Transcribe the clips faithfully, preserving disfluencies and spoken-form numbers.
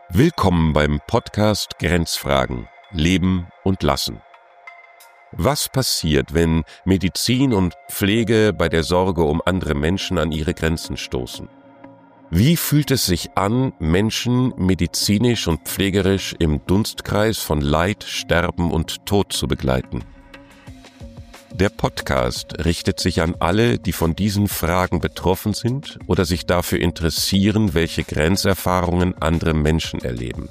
Willkommen beim Podcast Grenzfragen – Leben und Lassen. Was passiert, wenn Medizin und Pflege bei der Sorge um andere Menschen an ihre Grenzen stoßen? Wie fühlt es sich an, Menschen medizinisch und pflegerisch im Dunstkreis von Leid, Sterben und Tod zu begleiten? Der Podcast richtet sich an alle, die von diesen Fragen betroffen sind oder sich dafür interessieren, welche Grenzerfahrungen andere Menschen erleben.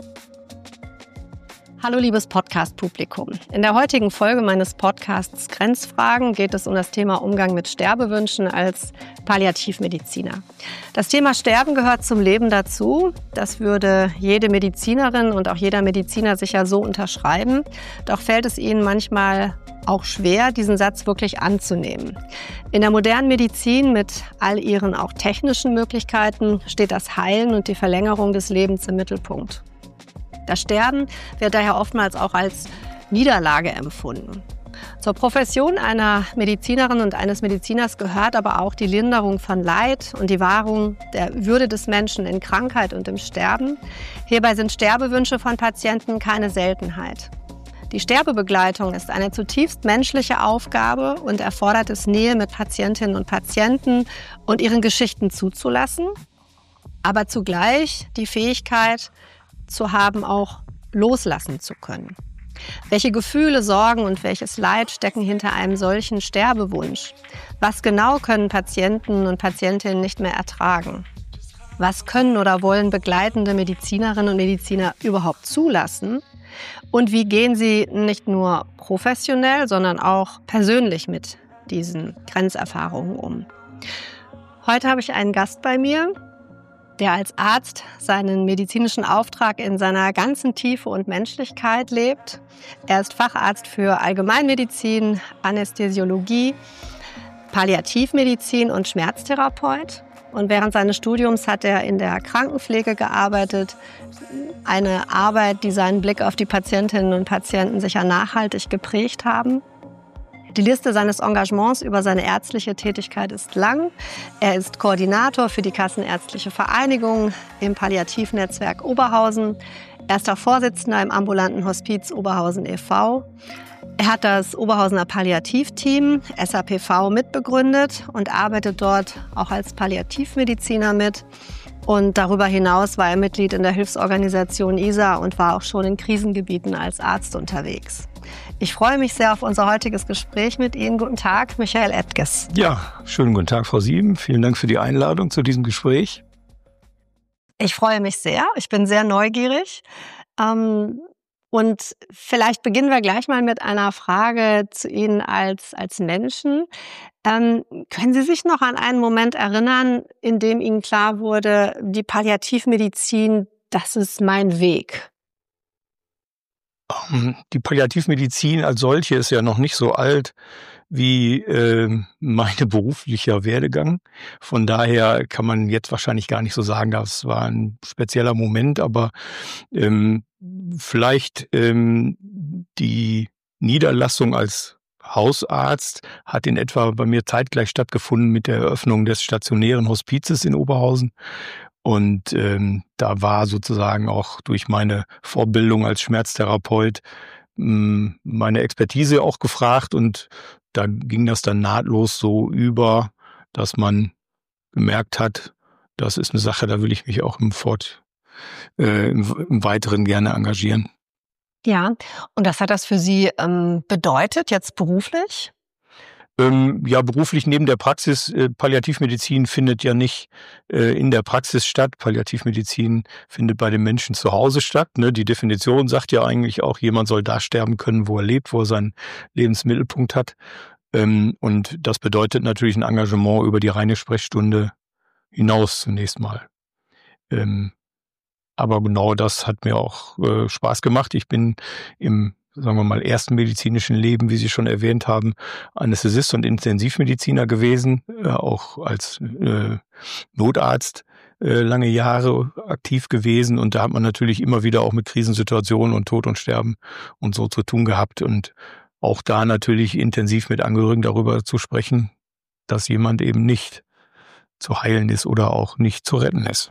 Hallo liebes Podcast-Publikum. In der heutigen Folge meines Podcasts Grenzfragen geht es um das Thema Umgang mit Sterbewünschen als Palliativmediziner. Das Thema Sterben gehört zum Leben dazu. Das würde jede Medizinerin und auch jeder Mediziner sicher so unterschreiben. Doch fällt es ihnen manchmal auch schwer, diesen Satz wirklich anzunehmen. In der modernen Medizin mit all ihren auch technischen Möglichkeiten steht das Heilen und die Verlängerung des Lebens im Mittelpunkt. Das Sterben wird daher oftmals auch als Niederlage empfunden. Zur Profession einer Medizinerin und eines Mediziners gehört aber auch die Linderung von Leid und die Wahrung der Würde des Menschen in Krankheit und im Sterben. Hierbei sind Sterbewünsche von Patienten keine Seltenheit. Die Sterbebegleitung ist eine zutiefst menschliche Aufgabe und erfordert es, Nähe mit Patientinnen und Patienten und ihren Geschichten zuzulassen, aber zugleich die Fähigkeit zu haben, auch loslassen zu können. Welche Gefühle, Sorgen und welches Leid stecken hinter einem solchen Sterbewunsch? Was genau können Patienten und Patientinnen nicht mehr ertragen? Was können oder wollen begleitende Medizinerinnen und Mediziner überhaupt zulassen? Und wie gehen sie nicht nur professionell, sondern auch persönlich mit diesen Grenzerfahrungen um? Heute habe ich einen Gast bei mir, der als Arzt seinen medizinischen Auftrag in seiner ganzen Tiefe und Menschlichkeit lebt. Er ist Facharzt für Allgemeinmedizin, Anästhesiologie, Palliativmedizin und Schmerztherapeut. Und während seines Studiums hat er in der Krankenpflege gearbeitet. Eine Arbeit, die seinen Blick auf die Patientinnen und Patienten sicher nachhaltig geprägt haben. Die Liste seines Engagements über seine ärztliche Tätigkeit ist lang. Er ist Koordinator für die Kassenärztliche Vereinigung im Palliativnetzwerk Oberhausen, erster Vorsitzender im ambulanten Hospiz Oberhausen e V Er hat das Oberhausener Palliativteam, S A P V, mitbegründet und arbeitet dort auch als Palliativmediziner mit. Und darüber hinaus war er Mitglied in der Hilfsorganisation I S A und war auch schon in Krisengebieten als Arzt unterwegs. Ich freue mich sehr auf unser heutiges Gespräch mit Ihnen. Guten Tag, Michael Edges. Ja, schönen guten Tag, Frau Sieben. Vielen Dank für die Einladung zu diesem Gespräch. Ich freue mich sehr. Ich bin sehr neugierig. Und vielleicht beginnen wir gleich mal mit einer Frage zu Ihnen als, als Menschen. Ähm, können Sie sich noch an einen Moment erinnern, in dem Ihnen klar wurde, die Palliativmedizin, das ist mein Weg? Die Palliativmedizin als solche ist ja noch nicht so alt wie äh, mein beruflicher Werdegang. Von daher kann man jetzt wahrscheinlich gar nicht so sagen, das war ein spezieller Moment, aber ähm, vielleicht ähm, die Niederlassung als Hausarzt hat in etwa bei mir zeitgleich stattgefunden mit der Eröffnung des stationären Hospizes in Oberhausen. Und ähm, da war sozusagen auch durch meine Vorbildung als Schmerztherapeut mh, meine Expertise auch gefragt. Und da ging das dann nahtlos so über, dass man gemerkt hat, das ist eine Sache, da will ich mich auch im Fort, äh, im, im Weiteren gerne engagieren. Ja, und was hat das für Sie ähm, bedeutet, jetzt beruflich? Ähm, ja, beruflich neben der Praxis. Äh, Palliativmedizin findet ja nicht äh, in der Praxis statt. Palliativmedizin findet bei den Menschen zu Hause statt. Ne? Die Definition sagt ja eigentlich auch, jemand soll da sterben können, wo er lebt, wo er seinen Lebensmittelpunkt hat. Ähm, und das bedeutet natürlich ein Engagement über die reine Sprechstunde hinaus zunächst mal. Ähm, aber genau das hat mir auch äh, Spaß gemacht. Ich bin im sagen wir mal, ersten medizinischen Leben, wie Sie schon erwähnt haben, Anästhesist und Intensivmediziner gewesen, äh, auch als äh, Notarzt äh, lange Jahre aktiv gewesen. Und da hat man natürlich immer wieder auch mit Krisensituationen und Tod und Sterben und so zu tun gehabt. Und auch da natürlich intensiv mit Angehörigen darüber zu sprechen, dass jemand eben nicht zu heilen ist oder auch nicht zu retten ist.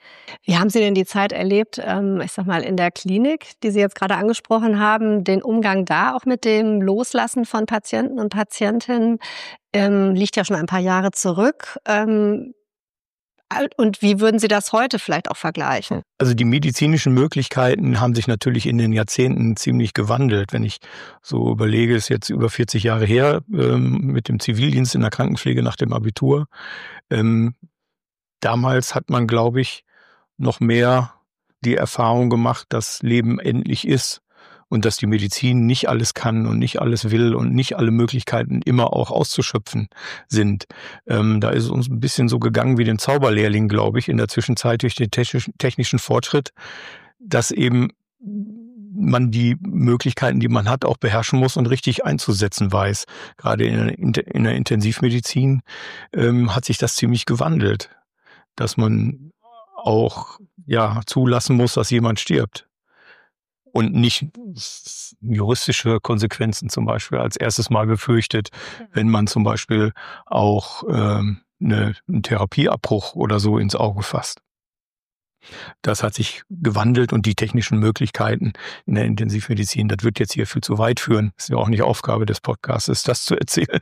Wie haben Sie denn die Zeit erlebt, ähm, ich sag mal, in der Klinik, die Sie jetzt gerade angesprochen haben, den Umgang da auch mit dem Loslassen von Patienten und Patientinnen, ähm, liegt ja schon ein paar Jahre zurück. Ähm, und wie würden Sie das heute vielleicht auch vergleichen? Also die medizinischen Möglichkeiten haben sich natürlich in den Jahrzehnten ziemlich gewandelt. Wenn ich so überlege, ist jetzt über vierzig Jahre her ähm, mit dem Zivildienst in der Krankenpflege nach dem Abitur. Ähm, damals hat man, glaube ich, noch mehr die Erfahrung gemacht, dass Leben endlich ist und dass die Medizin nicht alles kann und nicht alles will und nicht alle Möglichkeiten immer auch auszuschöpfen sind. Ähm, da ist es uns ein bisschen so gegangen wie den Zauberlehrling, glaube ich, in der Zwischenzeit durch den technischen Fortschritt, dass eben man die Möglichkeiten, die man hat, auch beherrschen muss und richtig einzusetzen weiß. Gerade in der, in der Intensivmedizin ähm, hat sich das ziemlich gewandelt, dass man auch ja zulassen muss, dass jemand stirbt. Und nicht juristische Konsequenzen zum Beispiel als erstes Mal befürchtet, wenn man zum Beispiel auch ähm, eine, einen Therapieabbruch oder so ins Auge fasst. Das hat sich gewandelt und die technischen Möglichkeiten in der Intensivmedizin, das wird jetzt hier viel zu weit führen. Ist ja auch nicht Aufgabe des Podcasts, das zu erzählen.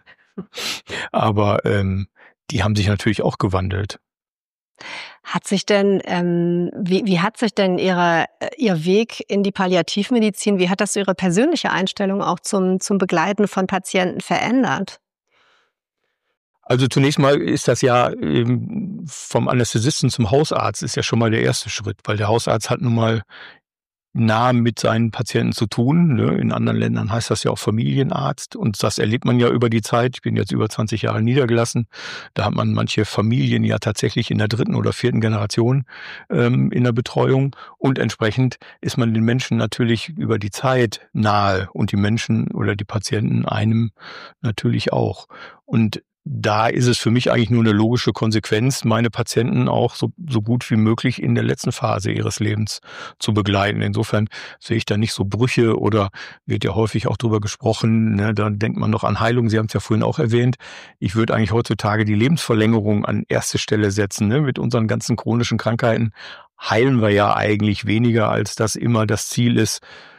Aber ähm, die haben sich natürlich auch gewandelt. Hat sich denn, ähm, wie, wie hat sich denn ihre, Ihr Weg in die Palliativmedizin, wie hat das so Ihre persönliche Einstellung auch zum, zum Begleiten von Patienten verändert? Also zunächst mal ist das ja ähm, vom Anästhesisten zum Hausarzt ist ja schon mal der erste Schritt, weil der Hausarzt hat nun mal nah mit seinen Patienten zu tun. Ne? In anderen Ländern heißt das ja auch Familienarzt und das erlebt man ja über die Zeit. Ich bin jetzt über zwanzig Jahre niedergelassen. Da hat man manche Familien ja tatsächlich in der dritten oder vierten Generation ähm, in der Betreuung und entsprechend ist man den Menschen natürlich über die Zeit nahe und die Menschen oder die Patienten einem natürlich auch. Und da ist es für mich eigentlich nur eine logische Konsequenz, meine Patienten auch so, so gut wie möglich in der letzten Phase ihres Lebens zu begleiten. Insofern sehe ich da nicht so Brüche oder wird ja häufig auch drüber gesprochen, ne, da denkt man noch an Heilung. Sie haben es ja vorhin auch erwähnt. Ich würde eigentlich heutzutage die Lebensverlängerung an erste Stelle setzen. Ne? Mit unseren ganzen chronischen Krankheiten heilen wir ja eigentlich weniger, als das immer das Ziel ist,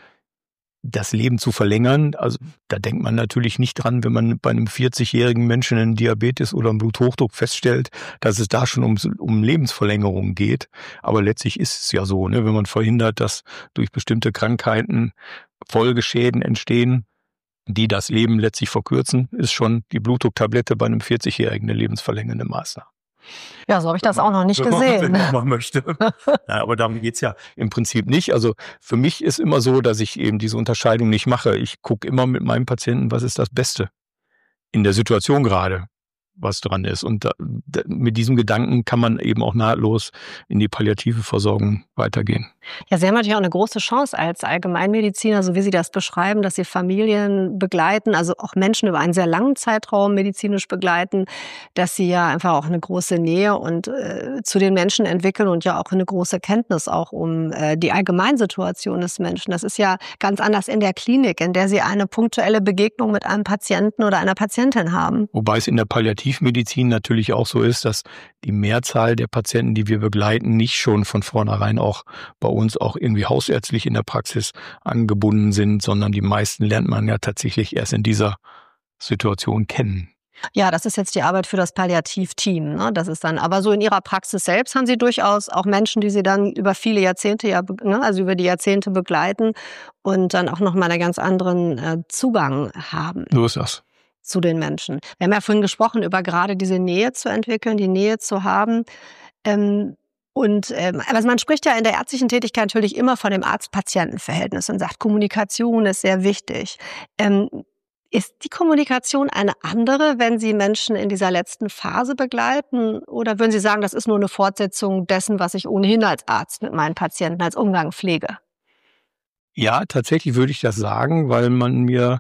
das Leben zu verlängern. Also da denkt man natürlich nicht dran, wenn man bei einem vierzigjährigen Menschen einen Diabetes oder einen Bluthochdruck feststellt, dass es da schon um, um Lebensverlängerung geht. Aber letztlich ist es ja so, ne, wenn man verhindert, dass durch bestimmte Krankheiten Folgeschäden entstehen, die das Leben letztlich verkürzen, ist schon die Blutdrucktablette bei einem vierzigjährigen eine lebensverlängernde Maßnahme. Ja, so habe ich das auch noch nicht gesehen. Wenn man möchte. Ja, aber darum geht's ja im Prinzip nicht. Also für mich ist immer so, dass ich eben diese Unterscheidung nicht mache. Ich gucke immer mit meinem Patienten, was ist das Beste in der Situation gerade, was dran ist. Und da, da, mit diesem Gedanken kann man eben auch nahtlos in die palliative Versorgung weitergehen. Ja, Sie haben natürlich auch eine große Chance als Allgemeinmediziner, so wie Sie das beschreiben, dass Sie Familien begleiten, also auch Menschen über einen sehr langen Zeitraum medizinisch begleiten, dass Sie ja einfach auch eine große Nähe und äh, zu den Menschen entwickeln und ja auch eine große Kenntnis auch um äh, die Allgemeinsituation des Menschen. Das ist ja ganz anders in der Klinik, in der Sie eine punktuelle Begegnung mit einem Patienten oder einer Patientin haben. Wobei es in der Palliativmedizin natürlich auch so ist, dass die Mehrzahl der Patienten, die wir begleiten, nicht schon von vornherein auch bei uns auch irgendwie hausärztlich in der Praxis angebunden sind, sondern die meisten lernt man ja tatsächlich erst in dieser Situation kennen. Ja, das ist jetzt die Arbeit für das Palliativteam. Ne? Das ist dann, aber so in Ihrer Praxis selbst haben Sie durchaus auch Menschen, die Sie dann über viele Jahrzehnte, ja, ne, also über die Jahrzehnte begleiten und dann auch nochmal einen ganz anderen äh, Zugang haben. So ist das. Zu den Menschen. Wir haben ja vorhin gesprochen, über gerade diese Nähe zu entwickeln, die Nähe zu haben. Ähm, Und ähm, also man spricht ja in der ärztlichen Tätigkeit natürlich immer von dem Arzt-Patienten-Verhältnis und sagt, Kommunikation ist sehr wichtig. Ähm, ist die Kommunikation eine andere, wenn Sie Menschen in dieser letzten Phase begleiten? Oder würden Sie sagen, das ist nur eine Fortsetzung dessen, was ich ohnehin als Arzt mit meinen Patienten als Umgang pflege? Ja, tatsächlich würde ich das sagen, weil man mir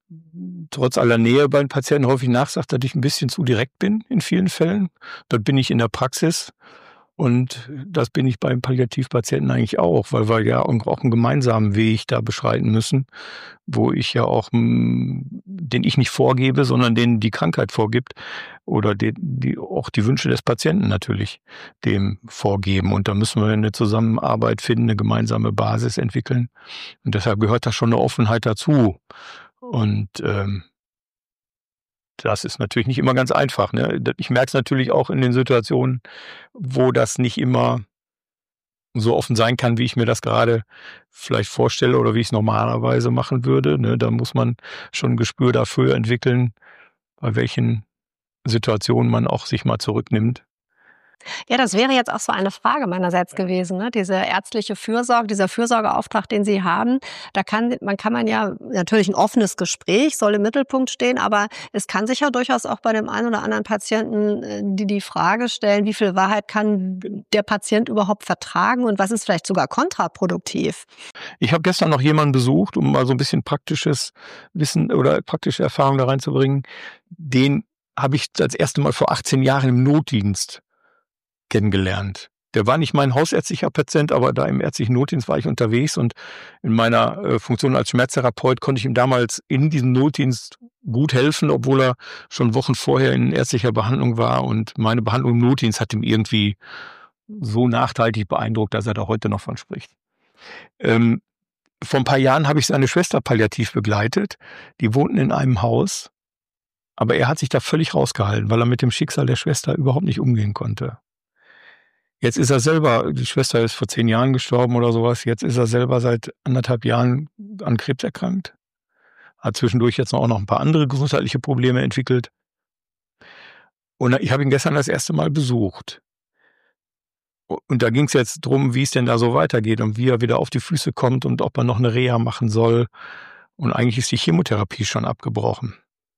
trotz aller Nähe bei den Patienten häufig nachsagt, dass ich ein bisschen zu direkt bin in vielen Fällen. Dort bin ich in der Praxis Und das bin ich beim Palliativpatienten eigentlich auch, weil wir ja auch einen gemeinsamen Weg da beschreiten müssen, wo ich ja auch, den ich nicht vorgebe, sondern den die Krankheit vorgibt oder die, die, auch die Wünsche des Patienten natürlich dem vorgeben. Und da müssen wir eine Zusammenarbeit finden, eine gemeinsame Basis entwickeln. Und deshalb gehört da schon eine Offenheit dazu. Und ähm, das ist natürlich nicht immer ganz einfach. Ne? Ich merke es natürlich auch in den Situationen, wo das nicht immer so offen sein kann, wie ich mir das gerade vielleicht vorstelle oder wie ich es normalerweise machen würde. Ne? Da muss man schon ein Gespür dafür entwickeln, bei welchen Situationen man auch sich mal zurücknimmt. Ja, das wäre jetzt auch so eine Frage meinerseits gewesen, ne? Diese ärztliche Fürsorge, dieser Fürsorgeauftrag, den Sie haben, da kann man kann man ja natürlich ein offenes Gespräch soll im Mittelpunkt stehen, aber es kann sich ja durchaus auch bei dem einen oder anderen Patienten die die Frage stellen, wie viel Wahrheit kann der Patient überhaupt vertragen und was ist vielleicht sogar kontraproduktiv? Ich habe gestern noch jemanden besucht, um mal so ein bisschen praktisches Wissen oder praktische Erfahrung da reinzubringen. Den habe ich das erste Mal vor achtzehn Jahren im Notdienst kennengelernt. Der war nicht mein hausärztlicher Patient, aber da im ärztlichen Notdienst war ich unterwegs und in meiner äh, Funktion als Schmerztherapeut konnte ich ihm damals in diesem Notdienst gut helfen, obwohl er schon Wochen vorher in ärztlicher Behandlung war und meine Behandlung im Notdienst hat ihm irgendwie so nachhaltig beeindruckt, dass er da heute noch von spricht. Ähm, vor ein paar Jahren habe ich seine Schwester palliativ begleitet. Die wohnten in einem Haus, aber er hat sich da völlig rausgehalten, weil er mit dem Schicksal der Schwester überhaupt nicht umgehen konnte. Jetzt ist er selber, die Schwester ist vor zehn Jahren gestorben oder sowas, jetzt ist er selber seit anderthalb Jahren an Krebs erkrankt. Hat zwischendurch jetzt auch noch ein paar andere gesundheitliche Probleme entwickelt. Und ich habe ihn gestern das erste Mal besucht. Und da ging es jetzt drum, wie es denn da so weitergeht und wie er wieder auf die Füße kommt und ob er noch eine Reha machen soll. Und eigentlich ist die Chemotherapie schon abgebrochen.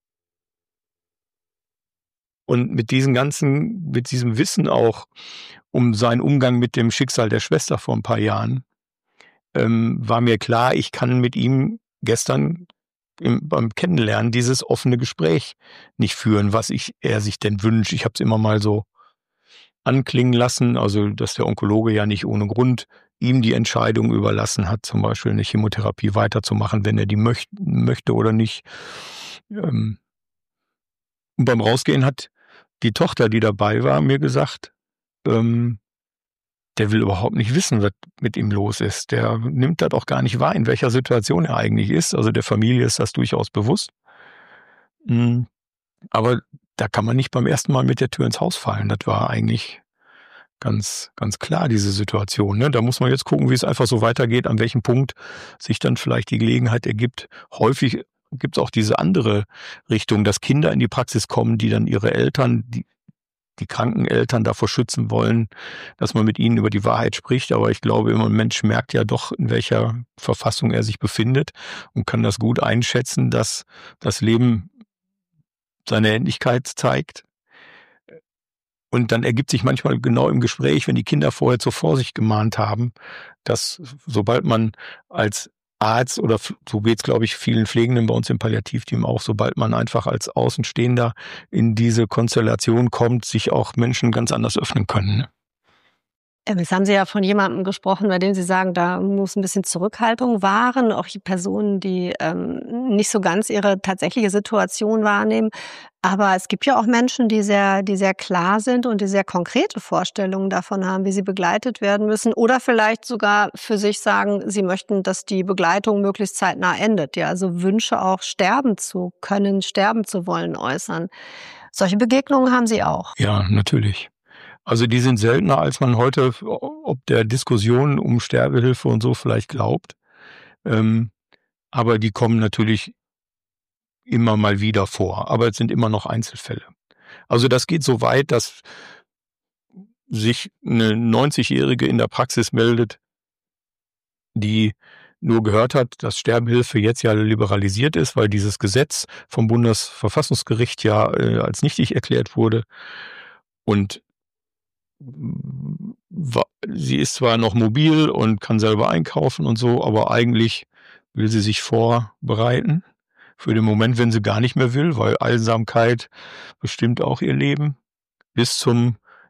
Und mit diesem ganzen, mit diesem Wissen auch um seinen Umgang mit dem Schicksal der Schwester vor ein paar Jahren, ähm, war mir klar, ich kann mit ihm gestern im, beim Kennenlernen dieses offene Gespräch nicht führen, was ich, er sich denn wünscht. Ich habe es immer mal so anklingen lassen, also dass der Onkologe ja nicht ohne Grund ihm die Entscheidung überlassen hat, zum Beispiel eine Chemotherapie weiterzumachen, wenn er die möcht, möchte oder nicht. Ähm, und beim Rausgehen hat die Tochter, die dabei war, mir gesagt, ähm, der will überhaupt nicht wissen, was mit ihm los ist. Der nimmt das auch gar nicht wahr, in welcher Situation er eigentlich ist. Also der Familie ist das durchaus bewusst. Aber da kann man nicht beim ersten Mal mit der Tür ins Haus fallen. Das war eigentlich ganz, ganz klar, diese Situation. Ne? Da muss man jetzt gucken, wie es einfach so weitergeht, an welchem Punkt sich dann vielleicht die Gelegenheit ergibt. Häufig gibt es auch diese andere Richtung, dass Kinder in die Praxis kommen, die dann ihre Eltern, die, die kranken Eltern davor schützen wollen, dass man mit ihnen über die Wahrheit spricht. Aber ich glaube, immer ein Mensch merkt ja doch, in welcher Verfassung er sich befindet und kann das gut einschätzen, dass das Leben seine Endlichkeit zeigt. Und dann ergibt sich manchmal genau im Gespräch, wenn die Kinder vorher zur Vorsicht gemahnt haben, dass sobald man als Arzt oder so geht's, glaube ich, vielen Pflegenden bei uns im Palliativteam auch, sobald man einfach als Außenstehender in diese Konstellation kommt, sich auch Menschen ganz anders öffnen können. Jetzt haben Sie ja von jemandem gesprochen, bei dem Sie sagen, da muss ein bisschen Zurückhaltung wahren, auch die Personen, die ähm, nicht so ganz ihre tatsächliche Situation wahrnehmen. Aber es gibt ja auch Menschen, die sehr, die sehr klar sind und die sehr konkrete Vorstellungen davon haben, wie sie begleitet werden müssen. Oder vielleicht sogar für sich sagen, sie möchten, dass die Begleitung möglichst zeitnah endet. Ja, also Wünsche auch sterben zu können, sterben zu wollen äußern. Solche Begegnungen haben Sie auch. Ja, natürlich. Also die sind seltener, als man heute ob der Diskussion um Sterbehilfe und so vielleicht glaubt. Ähm, aber die kommen natürlich immer mal wieder vor. Aber es sind immer noch Einzelfälle. Also das geht so weit, dass sich eine neunzigjährige in der Praxis meldet, die nur gehört hat, dass Sterbehilfe jetzt ja liberalisiert ist, weil dieses Gesetz vom Bundesverfassungsgericht ja äh, als nichtig erklärt wurde. Und sie ist zwar noch mobil und kann selber einkaufen und so, aber eigentlich will sie sich vorbereiten für den Moment, wenn sie gar nicht mehr will, weil Einsamkeit bestimmt auch ihr Leben bis zum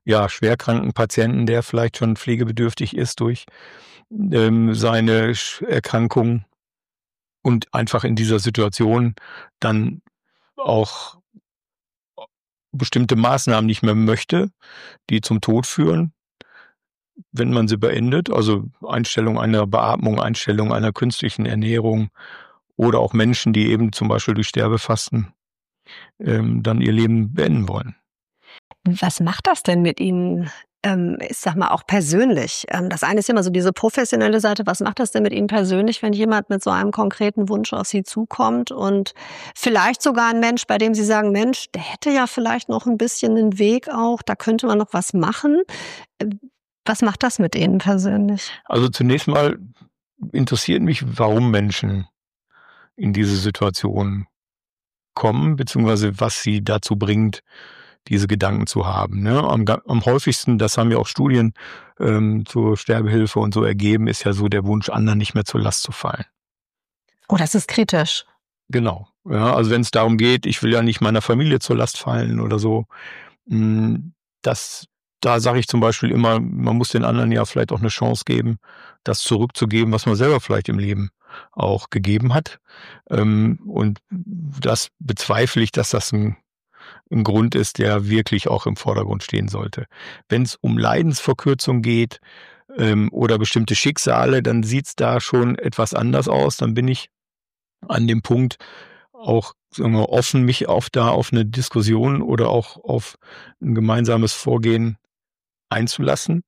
ja, schwerkranken Patienten, der vielleicht schon pflegebedürftig ist durch ähm, seine Erkrankung und einfach in dieser Situation dann auch bestimmte Maßnahmen nicht mehr möchte, die zum Tod führen, wenn man sie beendet, also Einstellung einer Beatmung, Einstellung einer künstlichen Ernährung oder auch Menschen, die eben zum Beispiel durch Sterbefasten ähm, dann ihr Leben beenden wollen. Was macht das denn mit Ihnen, ähm, ich sag mal, auch persönlich? Ähm, das eine ist ja immer so diese professionelle Seite. Was macht das denn mit Ihnen persönlich, wenn jemand mit so einem konkreten Wunsch auf Sie zukommt und vielleicht sogar ein Mensch, bei dem Sie sagen, Mensch, der hätte ja vielleicht noch ein bisschen einen Weg auch, da könnte man noch was machen. Was macht das mit Ihnen persönlich? Also zunächst mal interessiert mich, warum Menschen in diese Situation kommen, beziehungsweise was sie dazu bringt, diese Gedanken zu haben. Ne? Am, am häufigsten, das haben ja auch Studien ähm, zur Sterbehilfe und so ergeben, ist ja so der Wunsch, anderen nicht mehr zur Last zu fallen. Oh, das ist kritisch. Genau. Ja, also wenn es darum geht, ich will ja nicht meiner Familie zur Last fallen oder so, das, da sage ich zum Beispiel immer, man muss den anderen ja vielleicht auch eine Chance geben, das zurückzugeben, was man selber vielleicht im Leben auch gegeben hat. Und das bezweifle ich, dass das ein ein Grund ist, der wirklich auch im Vordergrund stehen sollte. Wenn es um Leidensverkürzung geht ähm, oder bestimmte Schicksale, dann sieht es da schon etwas anders aus. Dann bin ich an dem Punkt auch sagen wir, offen, mich auf da auf eine Diskussion oder auch auf ein gemeinsames Vorgehen einzulassen.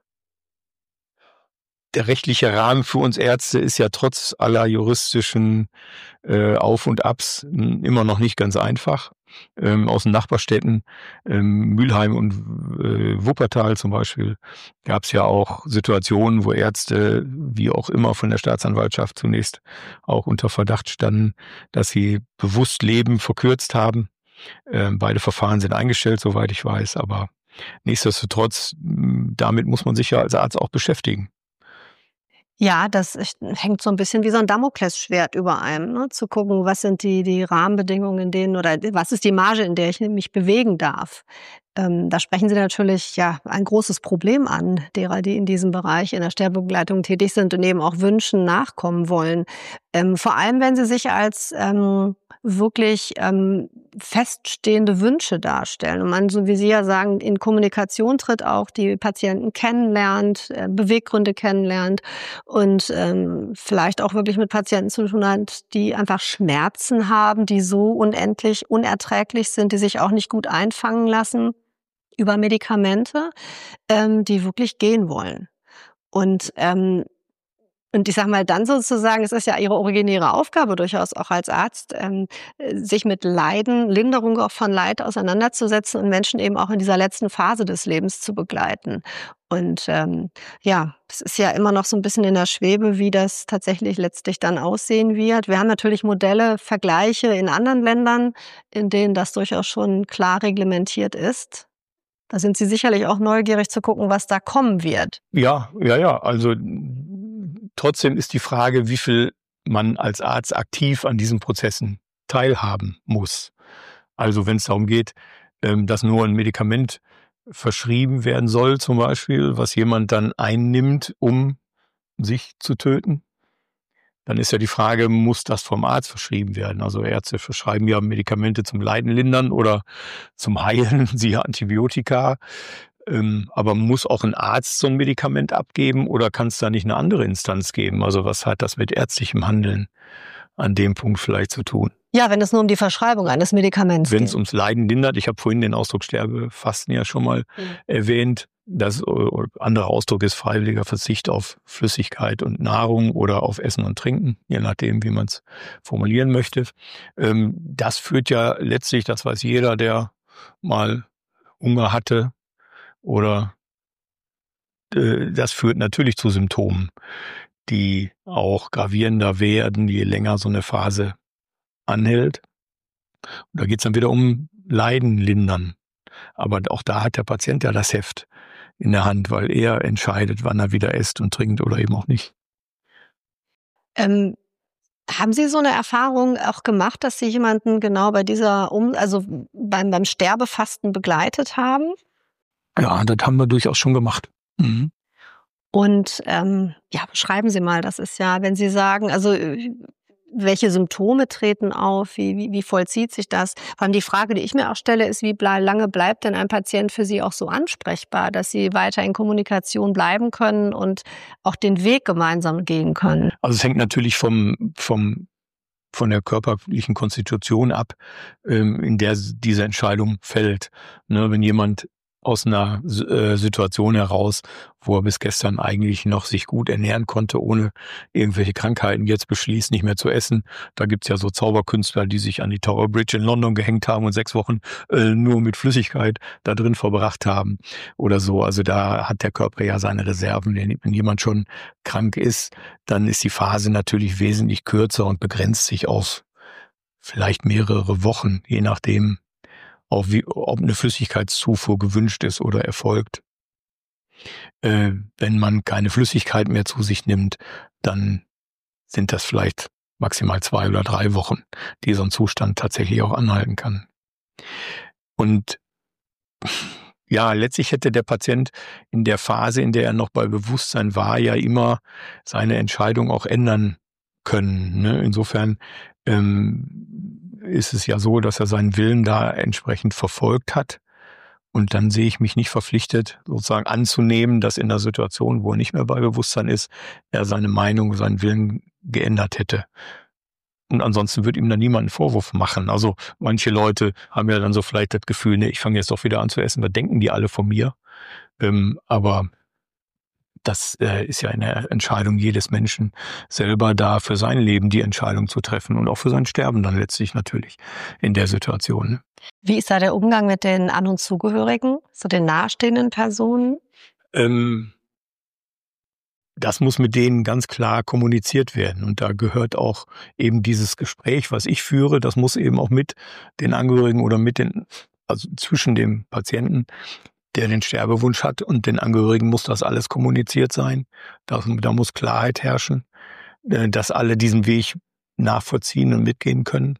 Der rechtliche Rahmen für uns Ärzte ist ja trotz aller juristischen äh, Auf und Abs immer noch nicht ganz einfach. Ähm, aus den Nachbarstädten, ähm, Mülheim und äh, Wuppertal zum Beispiel, gab es ja auch Situationen, wo Ärzte, wie auch immer von der Staatsanwaltschaft zunächst auch unter Verdacht standen, dass sie bewusst Leben verkürzt haben. Ähm, beide Verfahren sind eingestellt, soweit ich weiß, aber nichtsdestotrotz, damit muss man sich ja als Arzt auch beschäftigen. Ja, das hängt so ein bisschen wie so ein Damoklesschwert über einem, ne? Zu gucken, was sind die die Rahmenbedingungen, in denen oder was ist die Marge, in der ich mich bewegen darf. Ähm, da sprechen Sie natürlich ja ein großes Problem an, derer, die in diesem Bereich in der Sterbebegleitung tätig sind und eben auch Wünschen nachkommen wollen. Ähm, vor allem, wenn sie sich als ähm, wirklich ähm, feststehende Wünsche darstellen und man, so wie Sie ja sagen, in Kommunikation tritt, auch die Patienten kennenlernt, äh, Beweggründe kennenlernt und ähm, vielleicht auch wirklich mit Patienten zu tun hat, die einfach Schmerzen haben, die so unendlich unerträglich sind, die sich auch nicht gut einfangen lassen über Medikamente, ähm, die wirklich gehen wollen. Und ähm, und ich sage mal dann sozusagen, es ist ja Ihre originäre Aufgabe durchaus auch als Arzt, ähm, sich mit Leiden, Linderung auch von Leid auseinanderzusetzen und Menschen eben auch in dieser letzten Phase des Lebens zu begleiten. Und ähm, ja, es ist ja immer noch so ein bisschen in der Schwebe, wie das tatsächlich letztlich dann aussehen wird. Wir haben natürlich Modelle, Vergleiche in anderen Ländern, in denen das durchaus schon klar reglementiert ist. Da sind Sie sicherlich auch neugierig zu gucken, was da kommen wird. Ja, ja, ja. Also trotzdem ist die Frage, wie viel man als Arzt aktiv an diesen Prozessen teilhaben muss. Also wenn es darum geht, dass nur ein Medikament verschrieben werden soll, zum Beispiel, was jemand dann einnimmt, um sich zu töten, dann ist ja die Frage, muss das vom Arzt verschrieben werden? Also Ärzte verschreiben ja Medikamente zum Leiden lindern oder zum Heilen, siehe Antibiotika. Ähm, aber muss auch ein Arzt so ein Medikament abgeben oder kann es da nicht eine andere Instanz geben? Also was hat das mit ärztlichem Handeln an dem Punkt vielleicht zu tun? Ja, wenn es nur um die Verschreibung eines Medikaments geht. Wenn es ums Leiden lindert, ich habe vorhin den Ausdruck Sterbefasten ja schon mal mhm. erwähnt. Das andere Ausdruck ist freiwilliger Verzicht auf Flüssigkeit und Nahrung oder auf Essen und Trinken, je nachdem, wie man es formulieren möchte. Das führt ja letztlich, das weiß jeder, der mal Hunger hatte, oder das führt natürlich zu Symptomen, die auch gravierender werden, je länger so eine Phase anhält. Und da geht es dann wieder um Leiden lindern. Aber auch da hat der Patient ja das Heft in der Hand, weil er entscheidet, wann er wieder isst und trinkt oder eben auch nicht. Ähm, haben Sie so eine Erfahrung auch gemacht, dass Sie jemanden genau bei dieser, um also beim, beim Sterbefasten begleitet haben? Ja, das haben wir durchaus schon gemacht. Mhm. Und ähm, ja, beschreiben Sie mal, das ist ja, wenn Sie sagen, also welche Symptome treten auf, wie, wie, wie vollzieht sich das? Vor allem die Frage, die ich mir auch stelle, ist, wie ble- lange bleibt denn ein Patient für Sie auch so ansprechbar, dass Sie weiter in Kommunikation bleiben können und auch den Weg gemeinsam gehen können? Also es hängt natürlich vom, vom von der körperlichen Konstitution ab, in der diese Entscheidung fällt. Ne, wenn jemand aus einer äh, Situation heraus, wo er bis gestern eigentlich noch sich gut ernähren konnte, ohne irgendwelche Krankheiten, jetzt beschließt, nicht mehr zu essen. Da gibt's ja so Zauberkünstler, die sich an die Tower Bridge in London gehängt haben und sechs Wochen äh, nur mit Flüssigkeit da drin verbracht haben oder so. Also da hat der Körper ja seine Reserven. Wenn jemand schon krank ist, dann ist die Phase natürlich wesentlich kürzer und begrenzt sich auf vielleicht mehrere Wochen, je nachdem, auch wie, ob eine Flüssigkeitszufuhr gewünscht ist oder erfolgt. Äh, wenn man keine Flüssigkeit mehr zu sich nimmt, dann sind das vielleicht maximal zwei oder drei Wochen, die so ein Zustand tatsächlich auch anhalten kann. Und ja, letztlich hätte der Patient in der Phase, in der er noch bei Bewusstsein war, ja immer seine Entscheidung auch ändern können. Ne? Insofern ähm, ist es ja so, dass er seinen Willen da entsprechend verfolgt hat. Und dann sehe ich mich nicht verpflichtet, sozusagen anzunehmen, dass in der Situation, wo er nicht mehr bei Bewusstsein ist, er seine Meinung, seinen Willen geändert hätte. Und ansonsten wird ihm dann niemand einen Vorwurf machen. Also manche Leute haben ja dann so vielleicht das Gefühl, ne, ich fange jetzt doch wieder an zu essen, was denken die alle von mir? Ähm, aber das äh, ist ja eine Entscheidung jedes Menschen, selber da für sein Leben die Entscheidung zu treffen und auch für sein Sterben dann letztlich natürlich in der Situation. Ne? Wie ist da der Umgang mit den An- und Zugehörigen, so den nahestehenden Personen? Ähm, Das muss mit denen ganz klar kommuniziert werden. Und da gehört auch eben dieses Gespräch, was ich führe, das muss eben auch mit den Angehörigen oder mit den, also zwischen dem Patienten, der den Sterbewunsch hat, und den Angehörigen muss das alles kommuniziert sein. Da, da muss Klarheit herrschen, dass alle diesen Weg nachvollziehen und mitgehen können.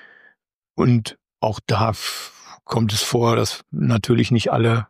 Und auch da kommt es vor, dass natürlich nicht alle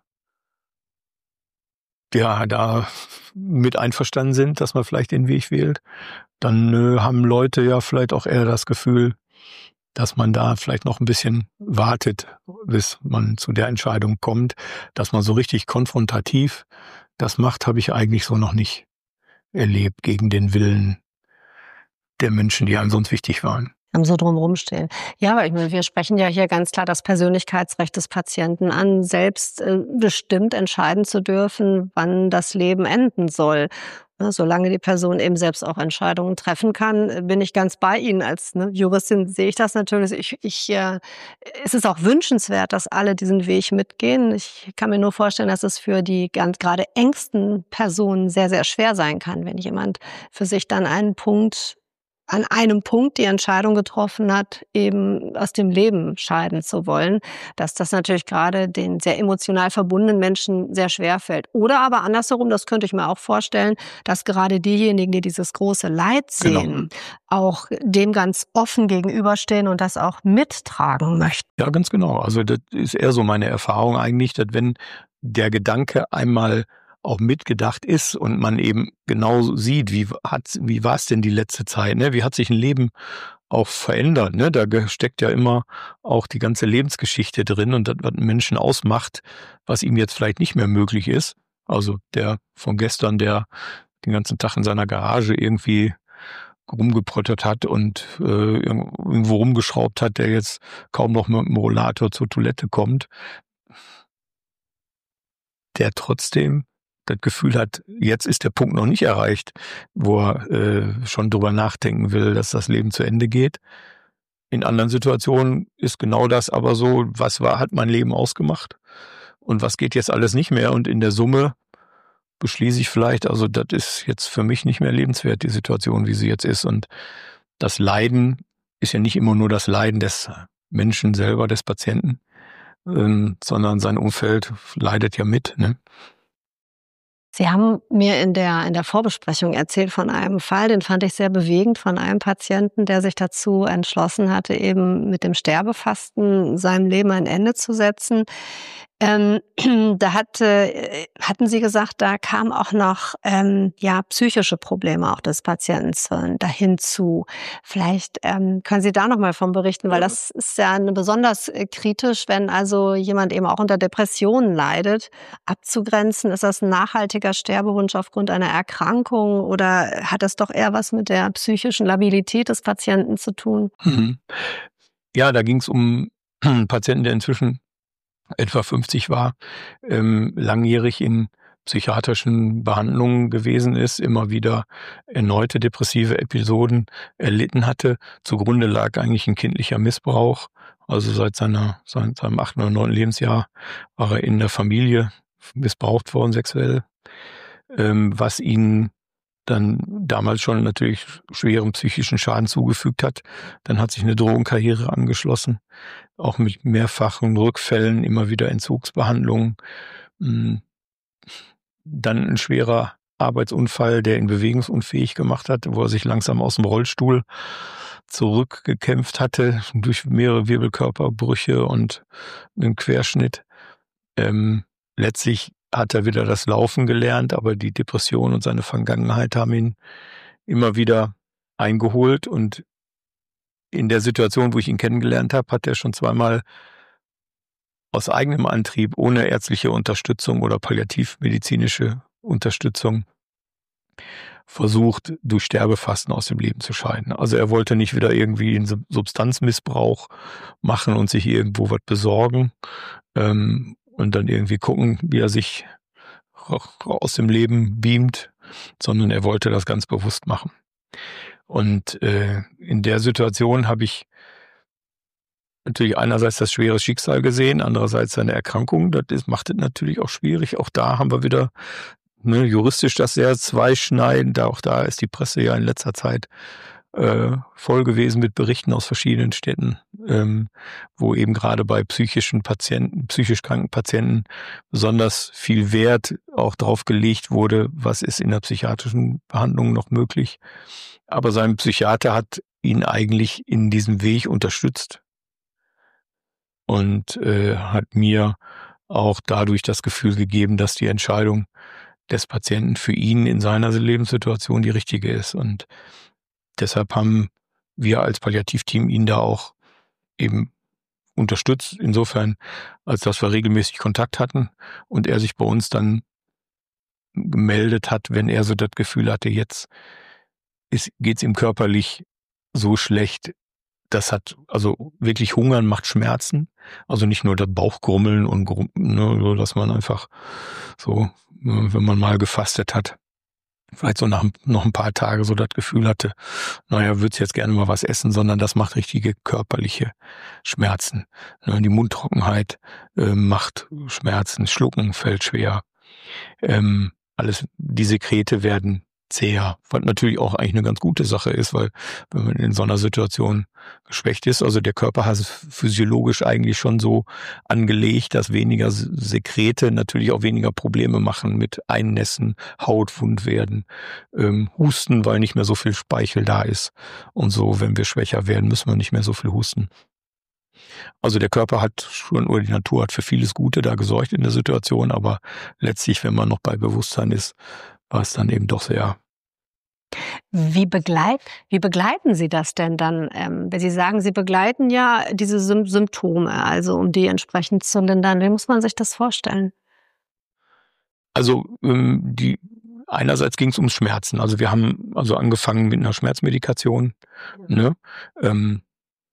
ja da mit einverstanden sind, dass man vielleicht den Weg wählt. Dann äh, haben Leute ja vielleicht auch eher das Gefühl, dass man da vielleicht noch ein bisschen wartet, bis man zu der Entscheidung kommt, dass man so richtig konfrontativ das macht, habe ich eigentlich so noch nicht erlebt gegen den Willen der Menschen, die einem sonst wichtig waren. Am so drumherum stehen. Ja, aber ich meine, wir sprechen ja hier ganz klar das Persönlichkeitsrecht des Patienten an, selbst äh, bestimmt entscheiden zu dürfen, wann das Leben enden soll. Ne, solange die Person eben selbst auch Entscheidungen treffen kann, bin ich ganz bei Ihnen. Als ne, Juristin sehe ich das natürlich. Ich, ich, äh, es ist auch wünschenswert, dass alle diesen Weg mitgehen. Ich kann mir nur vorstellen, dass es für die ganz gerade engsten Personen sehr, sehr schwer sein kann, wenn jemand für sich dann einen Punkt an einem Punkt die Entscheidung getroffen hat, eben aus dem Leben scheiden zu wollen, dass das natürlich gerade den sehr emotional verbundenen Menschen sehr schwer fällt. Oder aber andersherum, das könnte ich mir auch vorstellen, dass gerade diejenigen, die dieses große Leid sehen, genau, auch dem ganz offen gegenüberstehen und das auch mittragen möchten. Ja, ganz genau. Also das ist eher so meine Erfahrung eigentlich, dass wenn der Gedanke einmal auch mitgedacht ist und man eben genau sieht, wie hat, wie war es denn die letzte Zeit, ne? Wie hat sich ein Leben auch verändert, ne? Da steckt ja immer auch die ganze Lebensgeschichte drin und das, was einen Menschen ausmacht, was ihm jetzt vielleicht nicht mehr möglich ist. Also der von gestern, der den ganzen Tag in seiner Garage irgendwie rumgeprottert hat und äh, irgendwo rumgeschraubt hat, der jetzt kaum noch mit dem Rollator zur Toilette kommt, der trotzdem das Gefühl hat, jetzt ist der Punkt noch nicht erreicht, wo er äh, schon drüber nachdenken will, dass das Leben zu Ende geht. In anderen Situationen ist genau das aber so, was war, hat mein Leben ausgemacht und was geht jetzt alles nicht mehr, und in der Summe beschließe ich vielleicht, also das ist jetzt für mich nicht mehr lebenswert, die Situation, wie sie jetzt ist, und das Leiden ist ja nicht immer nur das Leiden des Menschen selber, des Patienten, ähm, sondern sein Umfeld leidet ja mit, ne? Sie haben mir in der, in der Vorbesprechung erzählt von einem Fall, den fand ich sehr bewegend, von einem Patienten, der sich dazu entschlossen hatte, eben mit dem Sterbefasten seinem Leben ein Ende zu setzen. Ähm, da hatte, hatten Sie gesagt, da kamen auch noch ähm, ja, psychische Probleme auch des Patienten dahin zu. Vielleicht ähm, können Sie da noch mal von berichten, weil das ist ja eine besonders äh, kritisch, wenn also jemand eben auch unter Depressionen leidet. Abzugrenzen, ist das ein nachhaltiger Sterbewunsch aufgrund einer Erkrankung oder hat das doch eher was mit der psychischen Labilität des Patienten zu tun? Mhm. Ja, da ging es um einen Patienten, der inzwischen etwa fünfzig war, ähm, langjährig in psychiatrischen Behandlungen gewesen ist, immer wieder erneute depressive Episoden erlitten hatte. Zugrunde lag eigentlich ein kindlicher Missbrauch. Also seit seiner, seit seinem achten oder neunten Lebensjahr war er in der Familie missbraucht worden sexuell, ähm, was ihn dann damals schon natürlich schweren psychischen Schaden zugefügt hat. Dann hat sich eine Drogenkarriere angeschlossen, auch mit mehrfachen Rückfällen, immer wieder Entzugsbehandlungen. Dann ein schwerer Arbeitsunfall, der ihn bewegungsunfähig gemacht hat, wo er sich langsam aus dem Rollstuhl zurückgekämpft hatte, durch mehrere Wirbelkörperbrüche und einen Querschnitt. Ähm, letztlich hat er wieder das Laufen gelernt, aber die Depression und seine Vergangenheit haben ihn immer wieder eingeholt. Und in der Situation, wo ich ihn kennengelernt habe, hat er schon zweimal aus eigenem Antrieb, ohne ärztliche Unterstützung oder palliativmedizinische Unterstützung, versucht, durch Sterbefasten aus dem Leben zu scheiden. Also er wollte nicht wieder irgendwie einen Substanzmissbrauch machen und sich irgendwo was besorgen, ähm, und dann irgendwie gucken, wie er sich aus dem Leben beamt, sondern er wollte das ganz bewusst machen. Und äh, in der Situation habe ich natürlich einerseits das schwere Schicksal gesehen, andererseits seine Erkrankung. Das ist, macht es natürlich auch schwierig. Auch da haben wir wieder ne, juristisch das sehr zweischneidend. Auch da ist die Presse ja in letzter Zeit äh, voll gewesen mit Berichten aus verschiedenen Städten, ähm, wo eben gerade bei psychischen Patienten, psychisch kranken Patienten besonders viel Wert auch drauf gelegt wurde, was ist in der psychiatrischen Behandlung noch möglich. Aber sein Psychiater hat ihn eigentlich in diesem Weg unterstützt und äh, hat mir auch dadurch das Gefühl gegeben, dass die Entscheidung des Patienten für ihn in seiner Lebenssituation die richtige ist. Und deshalb haben wir als Palliativteam ihn da auch eben unterstützt, insofern, als dass wir regelmäßig Kontakt hatten und er sich bei uns dann gemeldet hat, wenn er so das Gefühl hatte, jetzt geht es ihm körperlich so schlecht, das hat, also wirklich Hungern macht Schmerzen, also nicht nur das Bauchgrummeln und ne, so, dass man einfach so, wenn man mal gefastet hat, vielleicht so nach noch ein paar Tage so das Gefühl hatte, naja, würde jetzt gerne mal was essen, sondern das macht richtige körperliche Schmerzen. Die Mundtrockenheit äh, macht Schmerzen, Schlucken fällt schwer. Ähm, alles, die Sekrete werden zäher, was natürlich auch eigentlich eine ganz gute Sache ist, weil wenn man in so einer Situation geschwächt ist, also der Körper hat es physiologisch eigentlich schon so angelegt, dass weniger Sekrete natürlich auch weniger Probleme machen mit Einnässen, Hautwund werden, ähm, Husten, weil nicht mehr so viel Speichel da ist und so, wenn wir schwächer werden, müssen wir nicht mehr so viel husten. Also der Körper hat schon, oder die Natur hat für vieles Gute da gesorgt in der Situation, aber letztlich, wenn man noch bei Bewusstsein ist, war es dann eben doch sehr. Wie, begleit, wie begleiten Sie das denn dann? Ähm, wenn Sie sagen, Sie begleiten ja diese Sym- Symptome, also um die entsprechend zu lindern, wie muss man sich das vorstellen? Also ähm, die einerseits ging es ums Schmerzen. Also wir haben also angefangen mit einer Schmerzmedikation, mhm. ne? Ähm,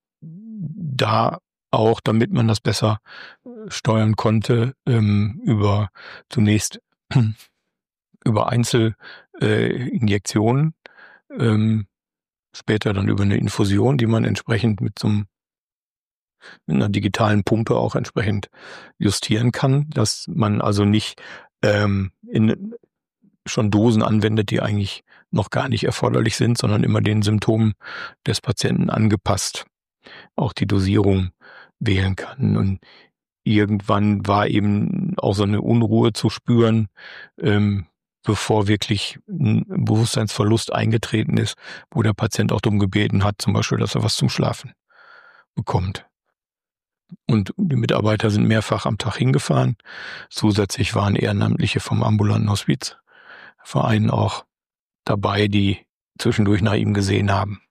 da auch, damit man das besser steuern konnte, ähm, über zunächst über Einzelinjektionen, äh, ähm, später dann über eine Infusion, die man entsprechend mit so einem, mit einer digitalen Pumpe auch entsprechend justieren kann, dass man also nicht ähm, in schon Dosen anwendet, die eigentlich noch gar nicht erforderlich sind, sondern immer den Symptomen des Patienten angepasst auch die Dosierung wählen kann. Und irgendwann war eben auch so eine Unruhe zu spüren, ähm, bevor wirklich ein Bewusstseinsverlust eingetreten ist, wo der Patient auch darum gebeten hat, zum Beispiel, dass er was zum Schlafen bekommt. Und die Mitarbeiter sind mehrfach am Tag hingefahren. Zusätzlich waren Ehrenamtliche vom ambulanten Hospizverein auch dabei, die zwischendurch nach ihm gesehen haben.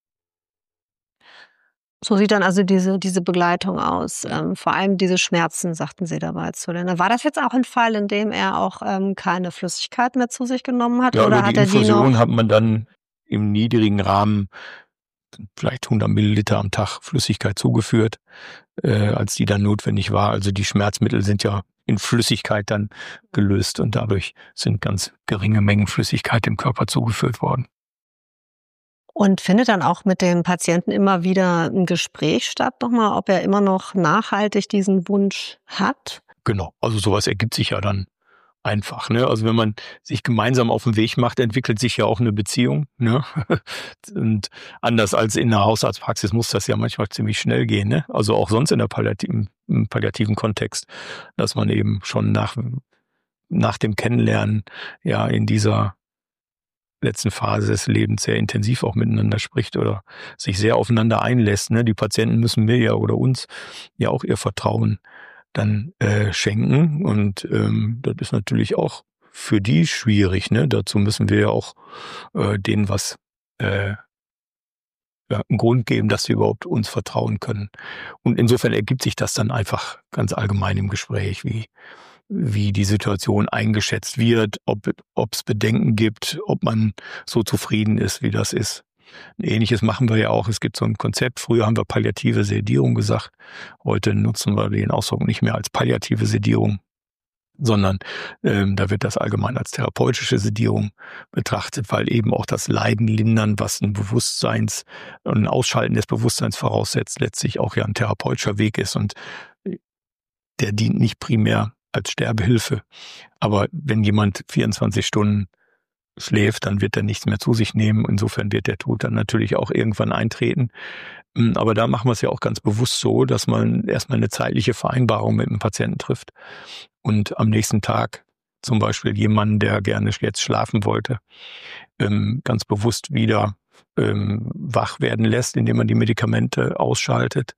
So sieht dann also diese, diese Begleitung aus. Ähm, vor allem diese Schmerzen, sagten Sie dabei zu Lennart. War das jetzt auch ein Fall, in dem er auch ähm, keine Flüssigkeit mehr zu sich genommen hat? Ja, oder über hat die er die Infusion noch? hat man dann im niedrigen Rahmen vielleicht hundert Milliliter am Tag Flüssigkeit zugeführt, äh, als die dann notwendig war. Also die Schmerzmittel sind ja in Flüssigkeit dann gelöst und dadurch sind ganz geringe Mengen Flüssigkeit dem Körper zugeführt worden. Und findet dann auch mit dem Patienten immer wieder ein Gespräch statt, nochmal, ob er immer noch nachhaltig diesen Wunsch hat? Genau, also sowas ergibt sich ja dann einfach, ne? Also wenn man sich gemeinsam auf den Weg macht, entwickelt sich ja auch eine Beziehung, ne? Und anders als in der Hausarztpraxis muss das ja manchmal ziemlich schnell gehen, ne? Also auch sonst in der palliativen, im palliativen Kontext, dass man eben schon nach, nach dem Kennenlernen ja in dieser letzten Phase des Lebens sehr intensiv auch miteinander spricht oder sich sehr aufeinander einlässt, ne? Die Patienten müssen mir ja oder uns ja auch ihr Vertrauen dann äh, schenken und ähm, das ist natürlich auch für die schwierig, ne? Dazu müssen wir ja auch äh, denen was äh, ja, einen Grund geben, dass sie überhaupt uns vertrauen können. Und insofern ergibt sich das dann einfach ganz allgemein im Gespräch, wie wie die Situation eingeschätzt wird, ob ob es Bedenken gibt, ob man so zufrieden ist, wie das ist. Ähnliches machen wir ja auch. Es gibt so ein Konzept. Früher haben wir palliative Sedierung gesagt. Heute nutzen wir den Ausdruck nicht mehr als palliative Sedierung, sondern ähm, da wird das allgemein als therapeutische Sedierung betrachtet, weil eben auch das Leiden lindern, was ein Bewusstseins, ein Ausschalten des Bewusstseins voraussetzt, letztlich auch ja ein therapeutischer Weg ist und der dient nicht primär als Sterbehilfe. Aber wenn jemand vierundzwanzig Stunden schläft, dann wird er nichts mehr zu sich nehmen. Insofern wird der Tod dann natürlich auch irgendwann eintreten. Aber da machen wir es ja auch ganz bewusst so, dass man erstmal eine zeitliche Vereinbarung mit dem Patienten trifft und am nächsten Tag zum Beispiel jemanden, der gerne jetzt schlafen wollte, ganz bewusst wieder wach werden lässt, indem man die Medikamente ausschaltet,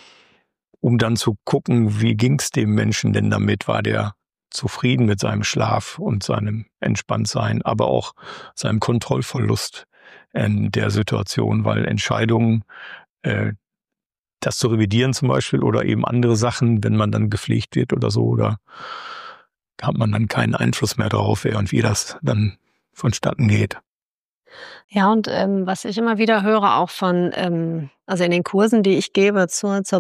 um dann zu gucken, wie ging es dem Menschen denn damit? War der zufrieden mit seinem Schlaf und seinem Entspanntsein, aber auch seinem Kontrollverlust in der Situation, weil Entscheidungen, äh, das zu revidieren zum Beispiel oder eben andere Sachen, wenn man dann gepflegt wird oder so, oder hat man dann keinen Einfluss mehr drauf, während wie das dann vonstatten geht. Ja, und ähm, was ich immer wieder höre, auch von, ähm, also in den Kursen, die ich gebe zur, zur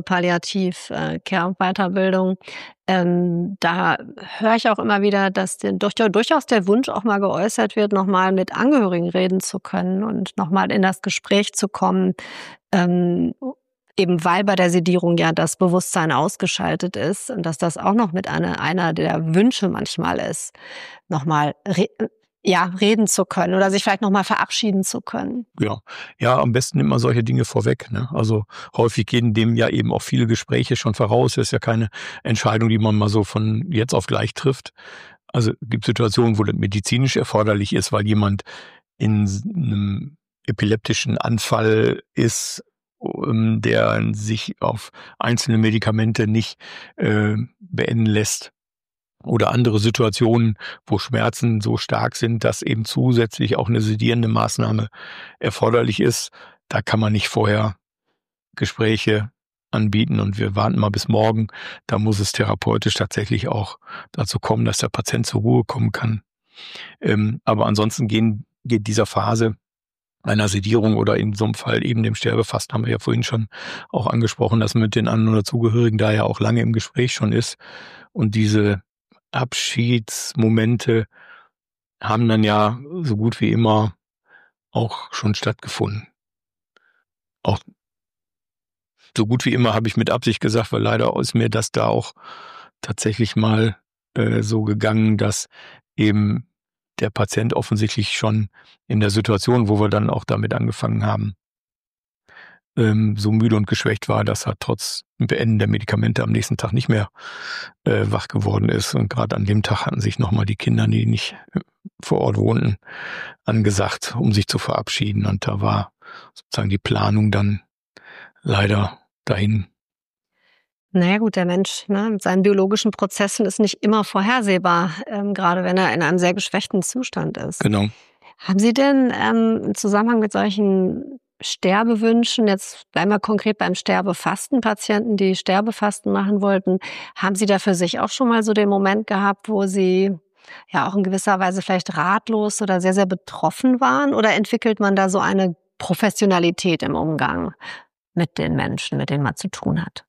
Palliativ-Care-Weiterbildung, ähm, da höre ich auch immer wieder, dass den, durch, durchaus der Wunsch auch mal geäußert wird, nochmal mit Angehörigen reden zu können und nochmal in das Gespräch zu kommen, ähm, eben weil bei der Sedierung ja das Bewusstsein ausgeschaltet ist und dass das auch noch mit einer, einer der Wünsche manchmal ist, nochmal re- ja, reden zu können oder sich vielleicht nochmal verabschieden zu können. Ja, ja, am besten nimmt man solche Dinge vorweg, ne? Also häufig gehen dem ja eben auch viele Gespräche schon voraus. Das ist ja keine Entscheidung, die man mal so von jetzt auf gleich trifft. Also es gibt Situationen, wo das medizinisch erforderlich ist, weil jemand in einem epileptischen Anfall ist, der sich auf einzelne Medikamente nicht äh, beenden lässt. Oder andere Situationen, wo Schmerzen so stark sind, dass eben zusätzlich auch eine sedierende Maßnahme erforderlich ist. Da kann man nicht vorher Gespräche anbieten und wir warten mal bis morgen. Da muss es therapeutisch tatsächlich auch dazu kommen, dass der Patient zur Ruhe kommen kann. Ähm, aber ansonsten gehen, geht dieser Phase einer Sedierung oder in so einem Fall eben dem Sterbefast, haben wir ja vorhin schon auch angesprochen, dass man mit den An- oder Zugehörigen da ja auch lange im Gespräch schon ist. Und diese Abschiedsmomente haben dann ja so gut wie immer auch schon stattgefunden. Auch so gut wie immer habe ich mit Absicht gesagt, weil leider ist mir das da auch tatsächlich mal äh, so gegangen, dass eben der Patient offensichtlich schon in der Situation, wo wir dann auch damit angefangen haben, ähm, so müde und geschwächt war, dass er trotz Beenden der Medikamente am nächsten Tag nicht mehr äh, wach geworden ist. Und gerade an dem Tag hatten sich nochmal die Kinder, die nicht vor Ort wohnten, angesagt, um sich zu verabschieden. Und da war sozusagen die Planung dann leider dahin. Naja gut, der Mensch, ne, mit seinen biologischen Prozessen ist nicht immer vorhersehbar, ähm, gerade wenn er in einem sehr geschwächten Zustand ist. Genau. Haben Sie denn ähm, im Zusammenhang mit solchen Sterbewünschen, jetzt bleiben wir konkret beim Sterbefasten, Patienten, die Sterbefasten machen wollten, haben Sie da für sich auch schon mal so den Moment gehabt, wo Sie ja auch in gewisser Weise vielleicht ratlos oder sehr, sehr betroffen waren? Oder entwickelt man da so eine Professionalität im Umgang mit den Menschen, mit denen man zu tun hat?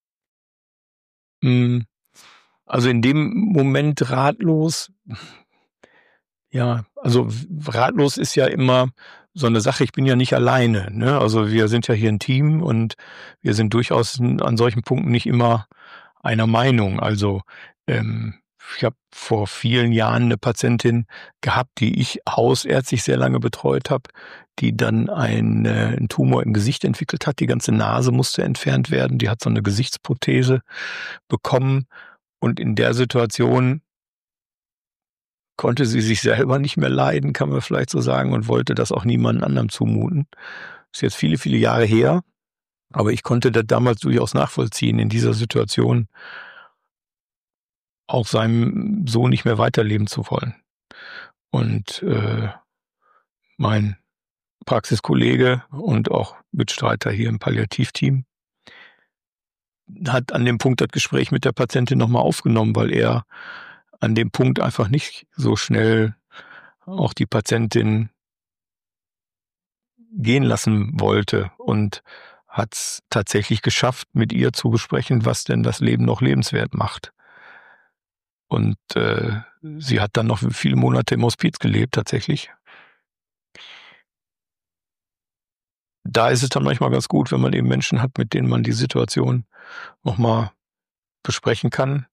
Also in dem Moment ratlos, ja, also ratlos ist ja immer so eine Sache, ich bin ja nicht alleine, ne? Also wir sind ja hier ein Team und wir sind durchaus an solchen Punkten nicht immer einer Meinung. Also ähm, ich habe vor vielen Jahren eine Patientin gehabt, die ich hausärztlich sehr lange betreut habe, die dann ein, äh, einen Tumor im Gesicht entwickelt hat. Die ganze Nase musste entfernt werden. Die hat so eine Gesichtsprothese bekommen. Und in der Situation konnte sie sich selber nicht mehr leiden, kann man vielleicht so sagen, und wollte das auch niemand anderem zumuten. Ist jetzt viele, viele Jahre her, aber ich konnte das damals durchaus nachvollziehen, in dieser Situation auch seinem Sohn nicht mehr weiterleben zu wollen. Und äh, mein Praxiskollege und auch Mitstreiter hier im Palliativteam hat an dem Punkt das Gespräch mit der Patientin nochmal aufgenommen, weil er an dem Punkt einfach nicht so schnell auch die Patientin gehen lassen wollte und hat es tatsächlich geschafft, mit ihr zu besprechen, was denn das Leben noch lebenswert macht. Und äh, sie hat dann noch viele Monate im Hospiz gelebt, tatsächlich. Da ist es dann manchmal ganz gut, wenn man eben Menschen hat, mit denen man die Situation nochmal besprechen kann,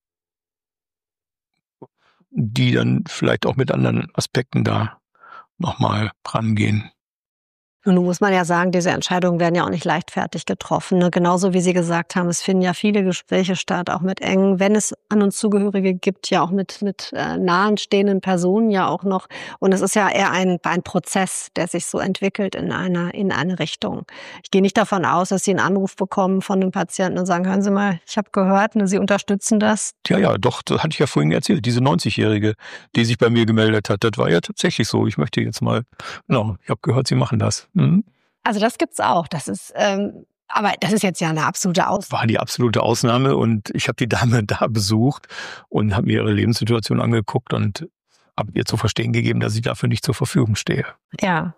die dann vielleicht auch mit anderen Aspekten da nochmal rangehen. Und nun muss man ja sagen, diese Entscheidungen werden ja auch nicht leichtfertig getroffen. Ne? Genauso wie Sie gesagt haben, es finden ja viele Gespräche statt, auch mit engen, wenn es An- und Zugehörige gibt, ja auch mit, mit äh, nahenstehenden Personen ja auch noch. Und es ist ja eher ein, ein Prozess, der sich so entwickelt in eine, in eine Richtung. Ich gehe nicht davon aus, dass Sie einen Anruf bekommen von einem Patienten und sagen, hören Sie mal, ich habe gehört, ne, Sie unterstützen das. Ja, ja, doch, das hatte ich ja vorhin erzählt. Diese neunzigjährige, die sich bei mir gemeldet hat, das war ja tatsächlich so. Ich möchte jetzt mal, genau, ich habe gehört, Sie machen das. Mhm. Also das gibt's auch. Das ist, ähm, aber das ist jetzt ja eine absolute Ausnahme. War die absolute Ausnahme und ich habe die Dame da besucht und habe mir ihre Lebenssituation angeguckt und habe ihr zu verstehen gegeben, dass ich dafür nicht zur Verfügung stehe. Ja.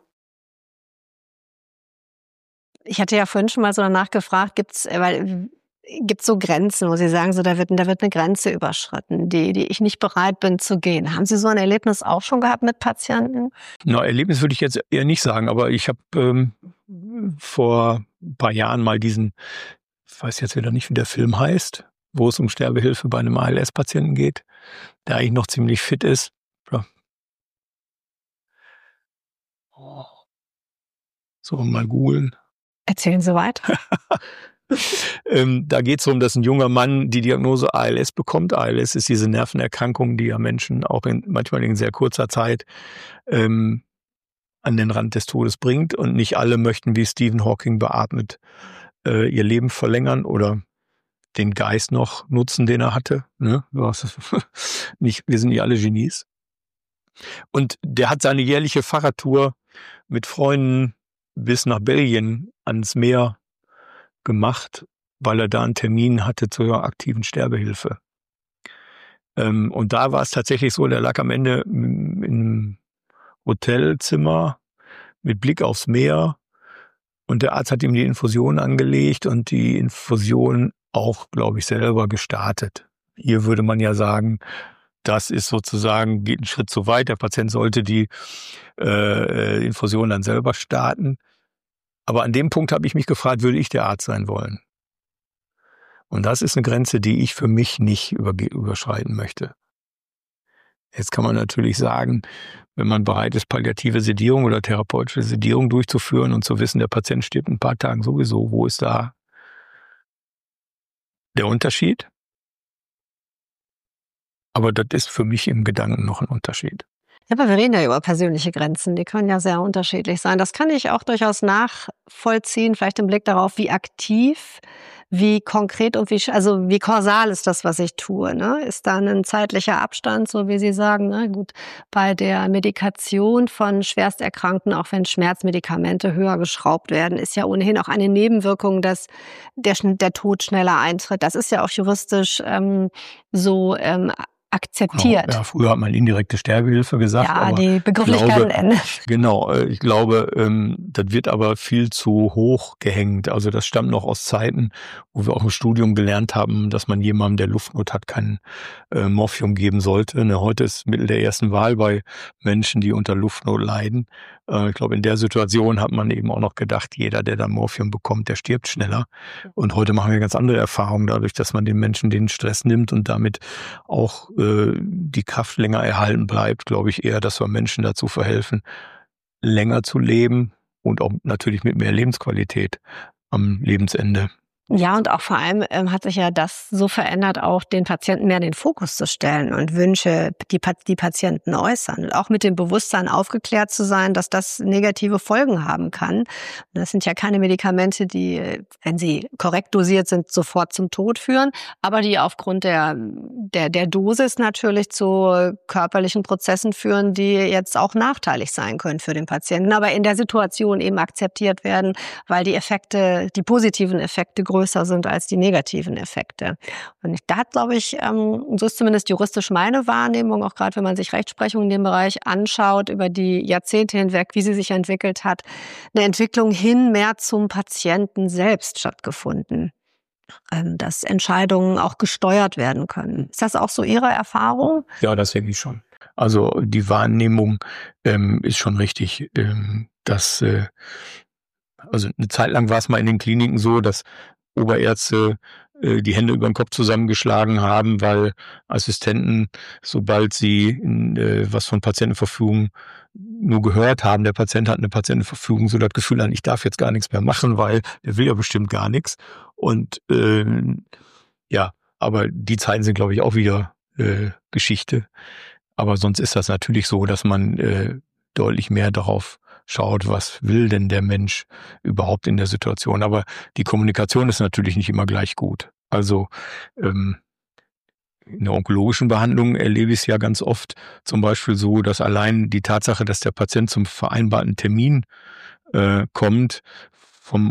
Ich hatte ja vorhin schon mal so danach gefragt, gibt's, weil gibt's so Grenzen, wo Sie sagen, so da wird, da wird eine Grenze überschritten, die, die ich nicht bereit bin zu gehen. Haben Sie so ein Erlebnis auch schon gehabt mit Patienten? Na, Erlebnis würde ich jetzt eher nicht sagen, aber ich habe ähm, vor ein paar Jahren mal diesen, ich weiß jetzt wieder nicht, wie der Film heißt, wo es um Sterbehilfe bei einem A L S-Patienten geht, der eigentlich noch ziemlich fit ist. Ja. So, mal googeln. Erzählen Sie weiter. ähm, da geht es darum, dass ein junger Mann die Diagnose A L S bekommt. A L S ist diese Nervenerkrankung, die ja Menschen auch in, manchmal in sehr kurzer Zeit ähm, an den Rand des Todes bringt. Und nicht alle möchten wie Stephen Hawking beatmet äh, ihr Leben verlängern oder den Geist noch nutzen, den er hatte. Ne? nicht, wir sind nicht alle Genies. Und der hat seine jährliche Fahrradtour mit Freunden bis nach Belgien ans Meer gemacht, weil er da einen Termin hatte zur aktiven Sterbehilfe. Ähm, und da war es tatsächlich so, der lag am Ende im Hotelzimmer mit Blick aufs Meer und der Arzt hat ihm die Infusion angelegt und die Infusion auch, glaube ich, selber gestartet. Hier würde man ja sagen, das ist sozusagen, geht einen Schritt zu weit. Der Patient sollte die äh, Infusion dann selber starten. Aber an dem Punkt habe ich mich gefragt, würde ich der Arzt sein wollen? Und das ist eine Grenze, die ich für mich nicht überschreiten möchte. Jetzt kann man natürlich sagen, wenn man bereit ist, palliative Sedierung oder therapeutische Sedierung durchzuführen und zu wissen, der Patient stirbt in ein paar Tagen sowieso, wo ist da der Unterschied? Aber das ist für mich im Gedanken noch ein Unterschied. Ja, aber wir reden ja über persönliche Grenzen, die können ja sehr unterschiedlich sein. Das kann ich auch durchaus nachvollziehen, vielleicht im Blick darauf, wie aktiv, wie konkret und wie, also wie kausal ist das, was ich tue, ne? Ist da ein zeitlicher Abstand, so wie Sie sagen, ne? Gut, bei der Medikation von Schwersterkrankten, auch wenn Schmerzmedikamente höher geschraubt werden, ist ja ohnehin auch eine Nebenwirkung, dass der, der Tod schneller eintritt. Das ist ja auch juristisch ähm, so ähm, akzeptiert. Ja, früher hat man indirekte Sterbehilfe gesagt. Ja, aber die Begrifflichkeiten ändern. Genau, ich glaube, ähm, das wird aber viel zu hoch gehängt. Also das stammt noch aus Zeiten, wo wir auch im Studium gelernt haben, dass man jemandem, der Luftnot hat, kein äh, Morphium geben sollte. Ne, heute ist Mittel der ersten Wahl bei Menschen, die unter Luftnot leiden. Äh, ich glaube, in der Situation hat man eben auch noch gedacht, jeder, der dann Morphium bekommt, der stirbt schneller. Und heute machen wir ganz andere Erfahrungen dadurch, dass man den Menschen den Stress nimmt und damit auch äh, die Kraft länger erhalten bleibt, glaube ich eher, dass wir Menschen dazu verhelfen, länger zu leben und auch natürlich mit mehr Lebensqualität am Lebensende. Ja, und auch vor allem ähm, hat sich ja das so verändert, auch den Patienten mehr in den Fokus zu stellen und Wünsche, die, die Patienten äußern. Und auch mit dem Bewusstsein aufgeklärt zu sein, dass das negative Folgen haben kann. Und das sind ja keine Medikamente, die, wenn sie korrekt dosiert sind, sofort zum Tod führen, aber die aufgrund der, der, der Dosis natürlich zu körperlichen Prozessen führen, die jetzt auch nachteilig sein können für den Patienten, aber in der Situation eben akzeptiert werden, weil die Effekte, die positiven Effekte größer sind als die negativen Effekte. Und da hat, glaube ich, ähm, so ist zumindest juristisch meine Wahrnehmung, auch gerade wenn man sich Rechtsprechung in dem Bereich anschaut, über die Jahrzehnte hinweg, wie sie sich entwickelt hat, eine Entwicklung hin mehr zum Patienten selbst stattgefunden, ähm, dass Entscheidungen auch gesteuert werden können. Ist das auch so Ihre Erfahrung? Ja, das denke ich schon. Also die Wahrnehmung ähm, ist schon richtig, ähm, dass äh, also eine Zeit lang war es mal in den Kliniken so, dass Oberärzte äh, die Hände über den Kopf zusammengeschlagen haben, weil Assistenten, sobald sie in, äh, was von Patientenverfügung nur gehört haben, der Patient hat eine Patientenverfügung, so das Gefühl an, ich darf jetzt gar nichts mehr machen, weil der will ja bestimmt gar nichts. Und äh, ja, aber die Zeiten sind, glaube ich, auch wieder äh, Geschichte. Aber sonst ist das natürlich so, dass man äh, deutlich mehr darauf schaut, was will denn der Mensch überhaupt in der Situation. Aber die Kommunikation ist natürlich nicht immer gleich gut. Also ähm, in der onkologischen Behandlung erlebe ich es ja ganz oft zum Beispiel so, dass allein die Tatsache, dass der Patient zum vereinbarten Termin äh, kommt, vom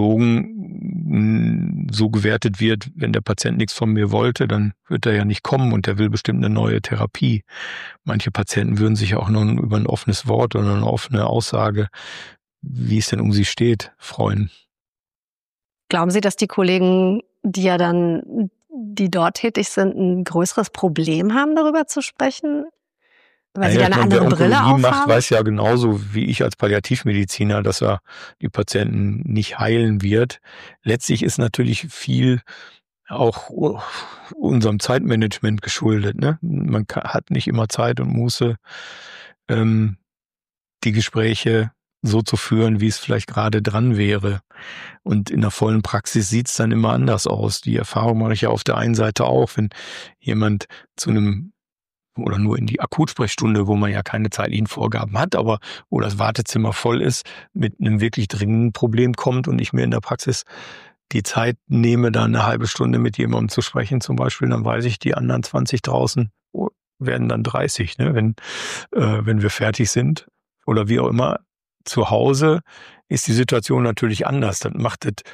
Onkologen so gewertet wird, wenn der Patient nichts von mir wollte, dann wird er ja nicht kommen und der will bestimmt eine neue Therapie. Manche Patienten würden sich auch nur über ein offenes Wort oder eine offene Aussage, wie es denn um sie steht, freuen. Glauben Sie, dass die Kollegen, die ja dann, die dort tätig sind, ein größeres Problem haben, darüber zu sprechen? Weil Sie naja, da eine meine, andere wer Brille Onkologie macht, aufhaben? weiß ja genauso wie ich als Palliativmediziner, dass er die Patienten nicht heilen wird. Letztlich ist natürlich viel auch unserem Zeitmanagement geschuldet. Ne? Man hat nicht immer Zeit und Muße, ähm, die Gespräche so zu führen, wie es vielleicht gerade dran wäre. Und in der vollen Praxis sieht es dann immer anders aus. Die Erfahrung mache ich ja auf der einen Seite auch, wenn jemand zu einem oder nur in die Akutsprechstunde, wo man ja keine zeitlichen Vorgaben hat, aber wo das Wartezimmer voll ist, mit einem wirklich dringenden Problem kommt und ich mir in der Praxis die Zeit nehme, da eine halbe Stunde mit jemandem zu sprechen zum Beispiel, dann weiß ich, die anderen zwanzig draußen werden dann dreißig, ne, wenn, äh, wenn wir fertig sind oder wie auch immer. Zu Hause ist die Situation natürlich anders. Das macht es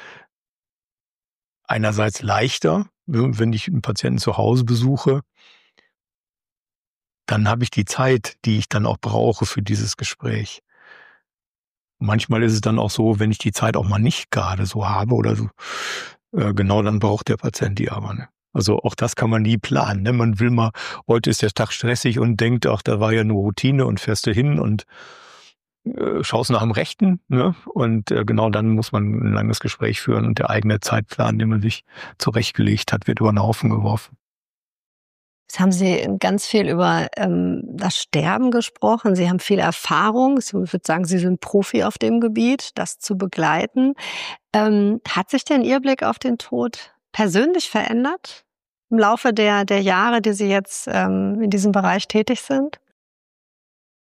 einerseits leichter, wenn ich einen Patienten zu Hause besuche, dann habe ich die Zeit, die ich dann auch brauche für dieses Gespräch. Manchmal ist es dann auch so, wenn ich die Zeit auch mal nicht gerade so habe oder so, äh, genau dann braucht der Patient die aber. Ne? Also auch das kann man nie planen. Ne? Man will mal, heute ist der Tag stressig und denkt, ach, da war ja nur Routine und fährst du hin und äh, schaust nach dem Rechten. Ne? Und äh, genau dann muss man ein langes Gespräch führen und der eigene Zeitplan, den man sich zurechtgelegt hat, wird über den Haufen geworfen. Jetzt haben Sie ganz viel über ähm, das Sterben gesprochen. Sie haben viel Erfahrung. Ich würde sagen, Sie sind Profi auf dem Gebiet, das zu begleiten. Ähm, hat sich denn Ihr Blick auf den Tod persönlich verändert im Laufe der, der Jahre, die Sie jetzt ähm, in diesem Bereich tätig sind?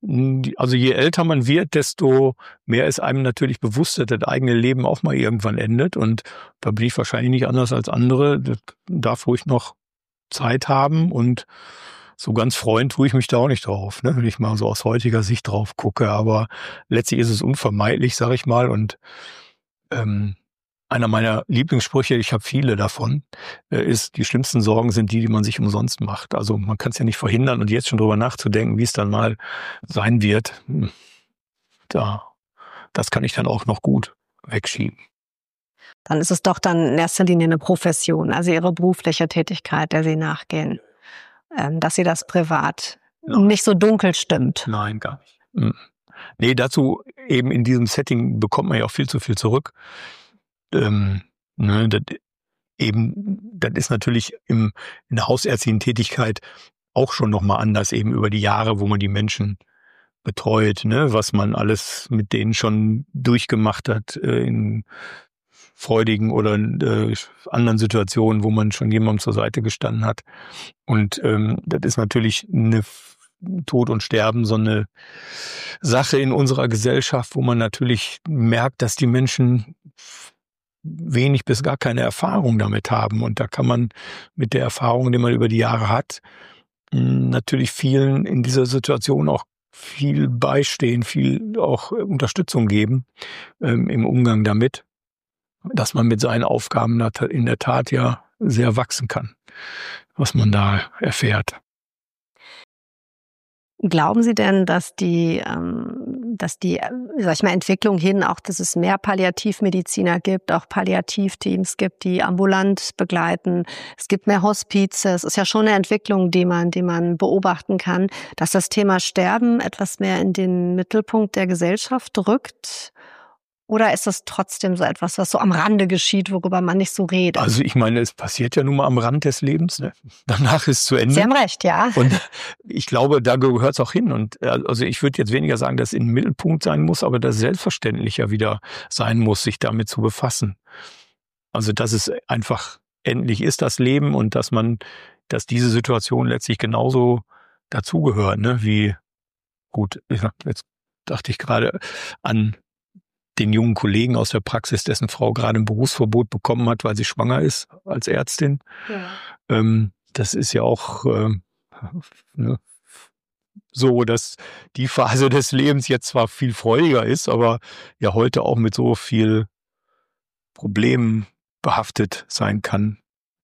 Also je älter man wird, desto mehr ist einem natürlich bewusst, dass das eigene Leben auch mal irgendwann endet. Und da bin ich wahrscheinlich nicht anders als andere. Das darf ruhig noch Zeit haben. Und so ganz freuen tue ich mich da auch nicht drauf, ne? Wenn ich mal so aus heutiger Sicht drauf gucke. Aber letztlich ist es unvermeidlich, sag ich mal. Und ähm, einer meiner Lieblingssprüche, ich habe viele davon, ist, die schlimmsten Sorgen sind die, die man sich umsonst macht. Also man kann es ja nicht verhindern und jetzt schon drüber nachzudenken, wie es dann mal sein wird, da, das kann ich dann auch noch gut wegschieben. Dann ist es doch dann in erster Linie eine Profession, also Ihre berufliche Tätigkeit, der Sie nachgehen, dass Sie das privat Nein. nicht so dunkel stimmt. Nein, gar nicht. Nee, dazu eben in diesem Setting bekommt man ja auch viel zu viel zurück. Ähm, ne, das eben, das ist natürlich im, in der hausärztlichen Tätigkeit auch schon nochmal anders, eben über die Jahre, wo man die Menschen betreut, ne, was man alles mit denen schon durchgemacht hat, äh, in freudigen oder äh, anderen Situationen, wo man schon jemandem zur Seite gestanden hat. Und ähm, das ist natürlich eine Tod und Sterben so eine Sache in unserer Gesellschaft, wo man natürlich merkt, dass die Menschen wenig bis gar keine Erfahrung damit haben. Und da kann man mit der Erfahrung, die man über die Jahre hat, natürlich vielen in dieser Situation auch viel beistehen, viel auch Unterstützung geben ähm, im Umgang damit, dass man mit seinen Aufgaben in der Tat ja sehr wachsen kann, was man da erfährt. Glauben Sie denn, dass die, ähm, dass die, sag ich mal, Entwicklung hin, auch dass es mehr Palliativmediziner gibt, auch Palliativteams gibt, die ambulant begleiten, es gibt mehr Hospize, es ist ja schon eine Entwicklung, die man, die man beobachten kann, dass das Thema Sterben etwas mehr in den Mittelpunkt der Gesellschaft rückt? Oder ist das trotzdem so etwas, was so am Rande geschieht, worüber man nicht so redet? Also ich meine, es passiert ja nun mal am Rand des Lebens. Ne? Danach ist es zu Ende. Sie haben recht, ja. Und ich glaube, da gehört es auch hin. Und also ich würde jetzt weniger sagen, dass es im Mittelpunkt sein muss, aber dass es selbstverständlich ja wieder sein muss, sich damit zu befassen. Also dass es einfach endlich ist, das Leben, und dass man, dass diese Situation letztlich genauso dazugehört, ne? Wie, gut, jetzt dachte ich gerade an den jungen Kollegen aus der Praxis, dessen Frau gerade ein Berufsverbot bekommen hat, weil sie schwanger ist als Ärztin. Ja. Ähm, das ist ja auch äh, ne, so, dass die Phase des Lebens jetzt zwar viel freudiger ist, aber ja heute auch mit so viel Problemen behaftet sein kann.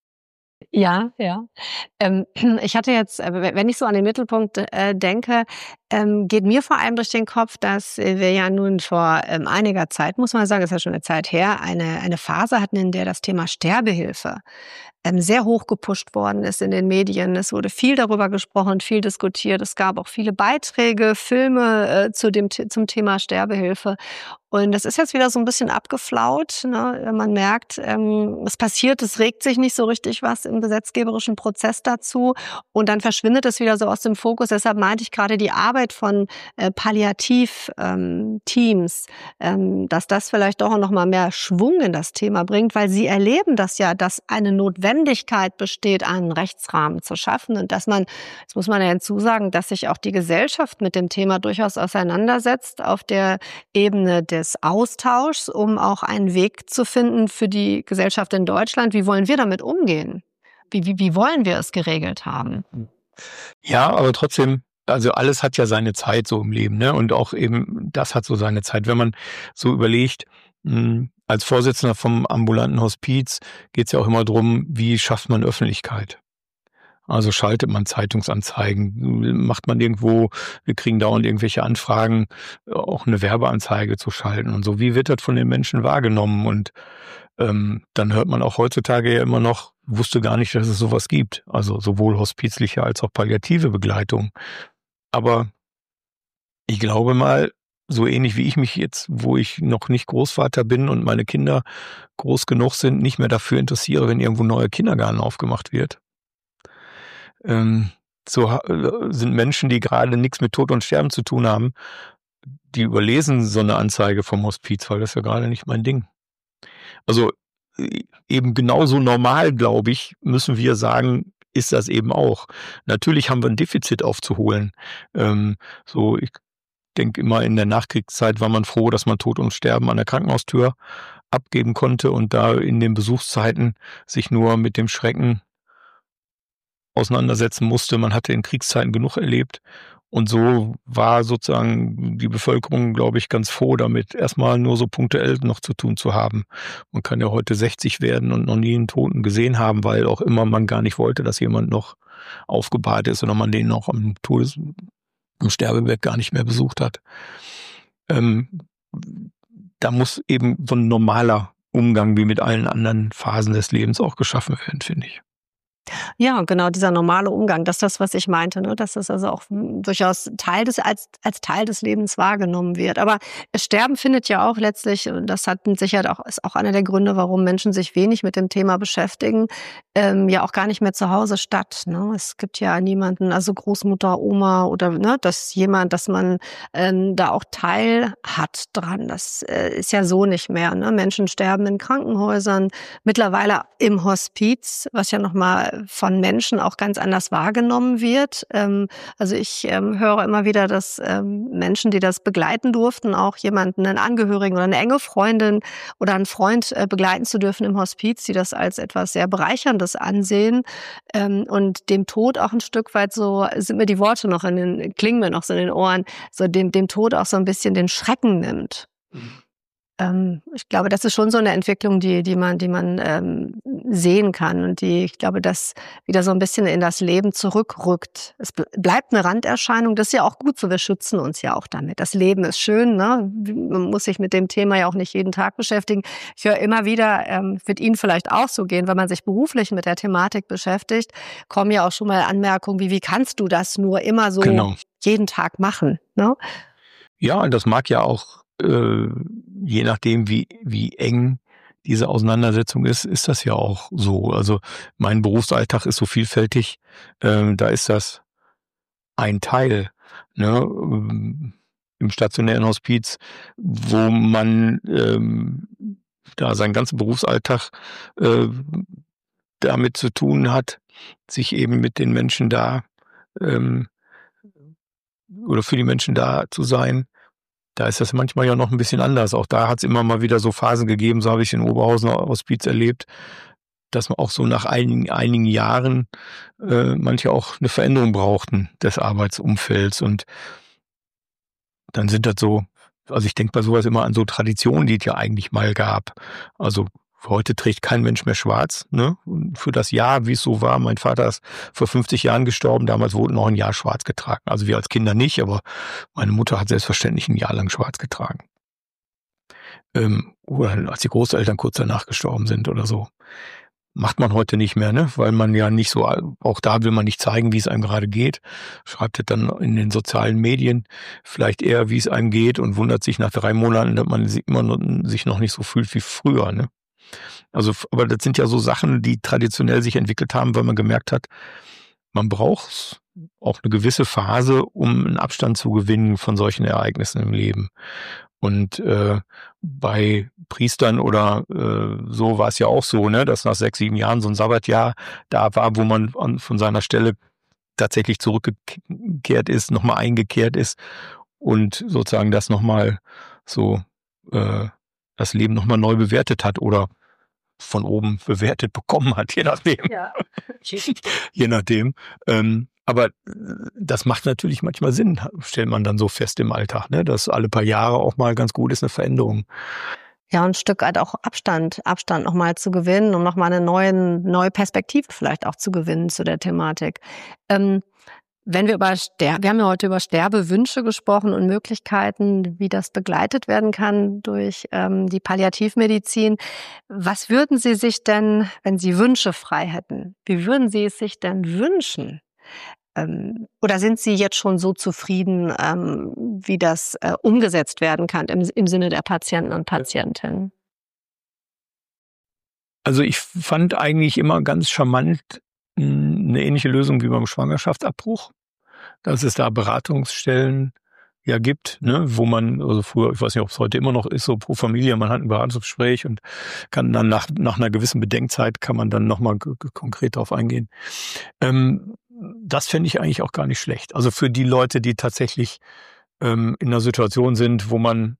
Ja, ja. Ähm, ich hatte jetzt, wenn ich so an den Mittelpunkt äh, denke, ähm, geht mir vor allem durch den Kopf, dass wir ja nun vor ähm, einiger Zeit, muss man sagen, ist ja schon eine Zeit her, eine, eine Phase hatten, in der das Thema Sterbehilfe ähm, sehr hoch gepusht worden ist in den Medien. Es wurde viel darüber gesprochen, viel diskutiert. Es gab auch viele Beiträge, Filme äh, zu dem, zum Thema Sterbehilfe. Und das ist jetzt wieder so ein bisschen abgeflaut, ne? Man merkt, ähm, es passiert, es regt sich nicht so richtig was im gesetzgeberischen Prozess dazu. Und dann verschwindet es wieder so aus dem Fokus. Deshalb meinte ich gerade die Arbeit von äh, Palliativ-Teams, ähm, dass das vielleicht auch noch mal mehr Schwung in das Thema bringt, weil sie erleben das ja, dass eine Notwendigkeit besteht, einen Rechtsrahmen zu schaffen. Und dass man, jetzt muss man ja hinzusagen, dass sich auch die Gesellschaft mit dem Thema durchaus auseinandersetzt auf der Ebene der des Austauschs, um auch einen Weg zu finden für die Gesellschaft in Deutschland. Wie wollen wir damit umgehen? Wie, wie, wie wollen wir es geregelt haben? Ja, aber trotzdem, also alles hat ja seine Zeit so im Leben, ne? Und auch eben das hat so seine Zeit. Wenn man so überlegt, mh, als Vorsitzender vom ambulanten Hospiz geht es ja auch immer darum, wie schafft man Öffentlichkeit? Also schaltet man Zeitungsanzeigen, macht man irgendwo, wir kriegen dauernd irgendwelche Anfragen, auch eine Werbeanzeige zu schalten und so. Wie wird das von den Menschen wahrgenommen? Und ähm, dann hört man auch heutzutage ja immer noch, wusste gar nicht, dass es sowas gibt. Also sowohl hospizliche als auch palliative Begleitung. Aber ich glaube mal, so ähnlich wie ich mich jetzt, wo ich noch nicht Großvater bin und meine Kinder groß genug sind, nicht mehr dafür interessiere, wenn irgendwo ein neuer Kindergarten aufgemacht wird. Ähm, so sind Menschen, die gerade nichts mit Tod und Sterben zu tun haben, die überlesen so eine Anzeige vom Hospiz, weil das ist ja gerade nicht mein Ding. Also eben genauso normal, glaube ich, müssen wir sagen, ist das eben auch. Natürlich haben wir ein Defizit aufzuholen. Ähm, so, ich denke immer, in der Nachkriegszeit war man froh, dass man Tod und Sterben an der Krankenhaustür abgeben konnte und da in den Besuchszeiten sich nur mit dem Schrecken auseinandersetzen musste. Man hatte in Kriegszeiten genug erlebt. Und so war sozusagen die Bevölkerung, glaube ich, ganz froh damit, erstmal nur so punktuell noch zu tun zu haben. Man kann ja heute sechzig werden und noch nie einen Toten gesehen haben, weil auch immer man gar nicht wollte, dass jemand noch aufgebahrt ist oder man den noch am Todes, am Sterbebett gar nicht mehr besucht hat. Ähm, da muss eben so ein normaler Umgang wie mit allen anderen Phasen des Lebens auch geschaffen werden, finde ich. Ja, genau, dieser normale Umgang, das ist das, was ich meinte, ne? Dass das also auch durchaus Teil des, als, als Teil des Lebens wahrgenommen wird. Aber Sterben findet ja auch letztlich, und das hat mit Sicherheit auch, ist auch einer der Gründe, warum Menschen sich wenig mit dem Thema beschäftigen, ähm, ja auch gar nicht mehr zu Hause statt. Ne? Es gibt ja niemanden, also Großmutter, Oma oder ne, dass jemand, dass man ähm, da auch Teil hat dran. Das äh, ist ja so nicht mehr. Ne? Menschen sterben in Krankenhäusern, mittlerweile im Hospiz, was ja nochmal von Menschen auch ganz anders wahrgenommen wird. Ähm, also ich ähm, höre immer wieder, dass ähm, Menschen, die das begleiten durften, auch jemanden, einen Angehörigen oder eine enge Freundin oder einen Freund äh, begleiten zu dürfen im Hospiz, die das als etwas sehr Bereicherndes ansehen ähm, und dem Tod auch ein Stück weit so, sind mir die Worte noch in den, klingen mir noch so in den Ohren, so dem, dem Tod auch so ein bisschen den Schrecken nimmt. Mhm. Ich glaube, das ist schon so eine Entwicklung, die, die man, die man ähm, sehen kann und die, ich glaube, das wieder so ein bisschen in das Leben zurückrückt. Es bleibt eine Randerscheinung, das ist ja auch gut so, wir schützen uns ja auch damit. Das Leben ist schön, ne? Man muss sich mit dem Thema ja auch nicht jeden Tag beschäftigen. Ich höre immer wieder, ähm, wird Ihnen vielleicht auch so gehen, wenn man sich beruflich mit der Thematik beschäftigt, kommen ja auch schon mal Anmerkungen wie, wie kannst du das nur immer so genau. jeden Tag machen, ne? Ja, das mag ja auch äh, je nachdem, wie, wie eng diese Auseinandersetzung ist, ist das ja auch so. Also mein Berufsalltag ist so vielfältig, äh, da ist das ein Teil, ne, im stationären Hospiz, wo man ähm, da seinen ganzen Berufsalltag äh, damit zu tun hat, sich eben mit den Menschen da ähm, oder für die Menschen da zu sein. Da ist das manchmal ja noch ein bisschen anders. Auch da hat es immer mal wieder so Phasen gegeben, so habe ich in Oberhausen Hospiz erlebt, dass man auch so nach einigen, einigen Jahren äh, manche auch eine Veränderung brauchten des Arbeitsumfelds. Und dann sind das so, also ich denke bei sowas immer an so Traditionen, die es ja eigentlich mal gab. Also heute trägt kein Mensch mehr schwarz, ne? Für das Jahr, wie es so war. Mein Vater ist vor fünfzig Jahren gestorben. Damals wurde noch ein Jahr schwarz getragen. Also wir als Kinder nicht, aber meine Mutter hat selbstverständlich ein Jahr lang schwarz getragen. Ähm, oder als die Großeltern kurz danach gestorben sind oder so. Macht man heute nicht mehr, ne? Weil man ja nicht so, auch da will man nicht zeigen, wie es einem gerade geht. Schreibt es dann in den sozialen Medien vielleicht eher, wie es einem geht und wundert sich nach drei Monaten, dass man immer noch, sich noch nicht so fühlt wie früher, ne? Also, aber das sind ja so Sachen, die traditionell sich entwickelt haben, weil man gemerkt hat, man braucht auch eine gewisse Phase, um einen Abstand zu gewinnen von solchen Ereignissen im Leben. Und äh, bei Priestern oder äh, so war es ja auch so, ne, dass nach sechs, sieben Jahren so ein Sabbatjahr da war, wo man an, von seiner Stelle tatsächlich zurückgekehrt ist, nochmal eingekehrt ist und sozusagen das nochmal so äh, das Leben nochmal neu bewertet hat oder von oben bewertet bekommen hat, je nachdem. Ja. je nachdem. Ähm, aber das macht natürlich manchmal Sinn, stellt man dann so fest im Alltag, ne? Dass alle paar Jahre auch mal ganz gut ist, eine Veränderung. Ja, und ein Stück weit auch Abstand, Abstand nochmal zu gewinnen, um nochmal eine neue, neue Perspektive vielleicht auch zu gewinnen zu der Thematik. Ähm, Wenn wir über Ster- wir haben ja heute über Sterbewünsche gesprochen und Möglichkeiten, wie das begleitet werden kann durch ähm, die Palliativmedizin. Was würden Sie sich denn, wenn Sie Wünsche frei hätten, wie würden Sie es sich denn wünschen? Ähm, oder sind Sie jetzt schon so zufrieden, ähm, wie das äh, umgesetzt werden kann im, im Sinne der Patienten und Patientinnen? Also ich fand eigentlich immer ganz charmant eine ähnliche Lösung wie beim Schwangerschaftsabbruch, dass es da Beratungsstellen ja gibt, ne, wo man, also früher, ich weiß nicht, ob es heute immer noch ist, so pro Familie, man hat ein Beratungsgespräch und kann dann nach, nach einer gewissen Bedenkzeit kann man dann nochmal g- g- konkret darauf eingehen. Ähm, das fände ich eigentlich auch gar nicht schlecht. Also für die Leute, die tatsächlich ähm, in einer Situation sind, wo man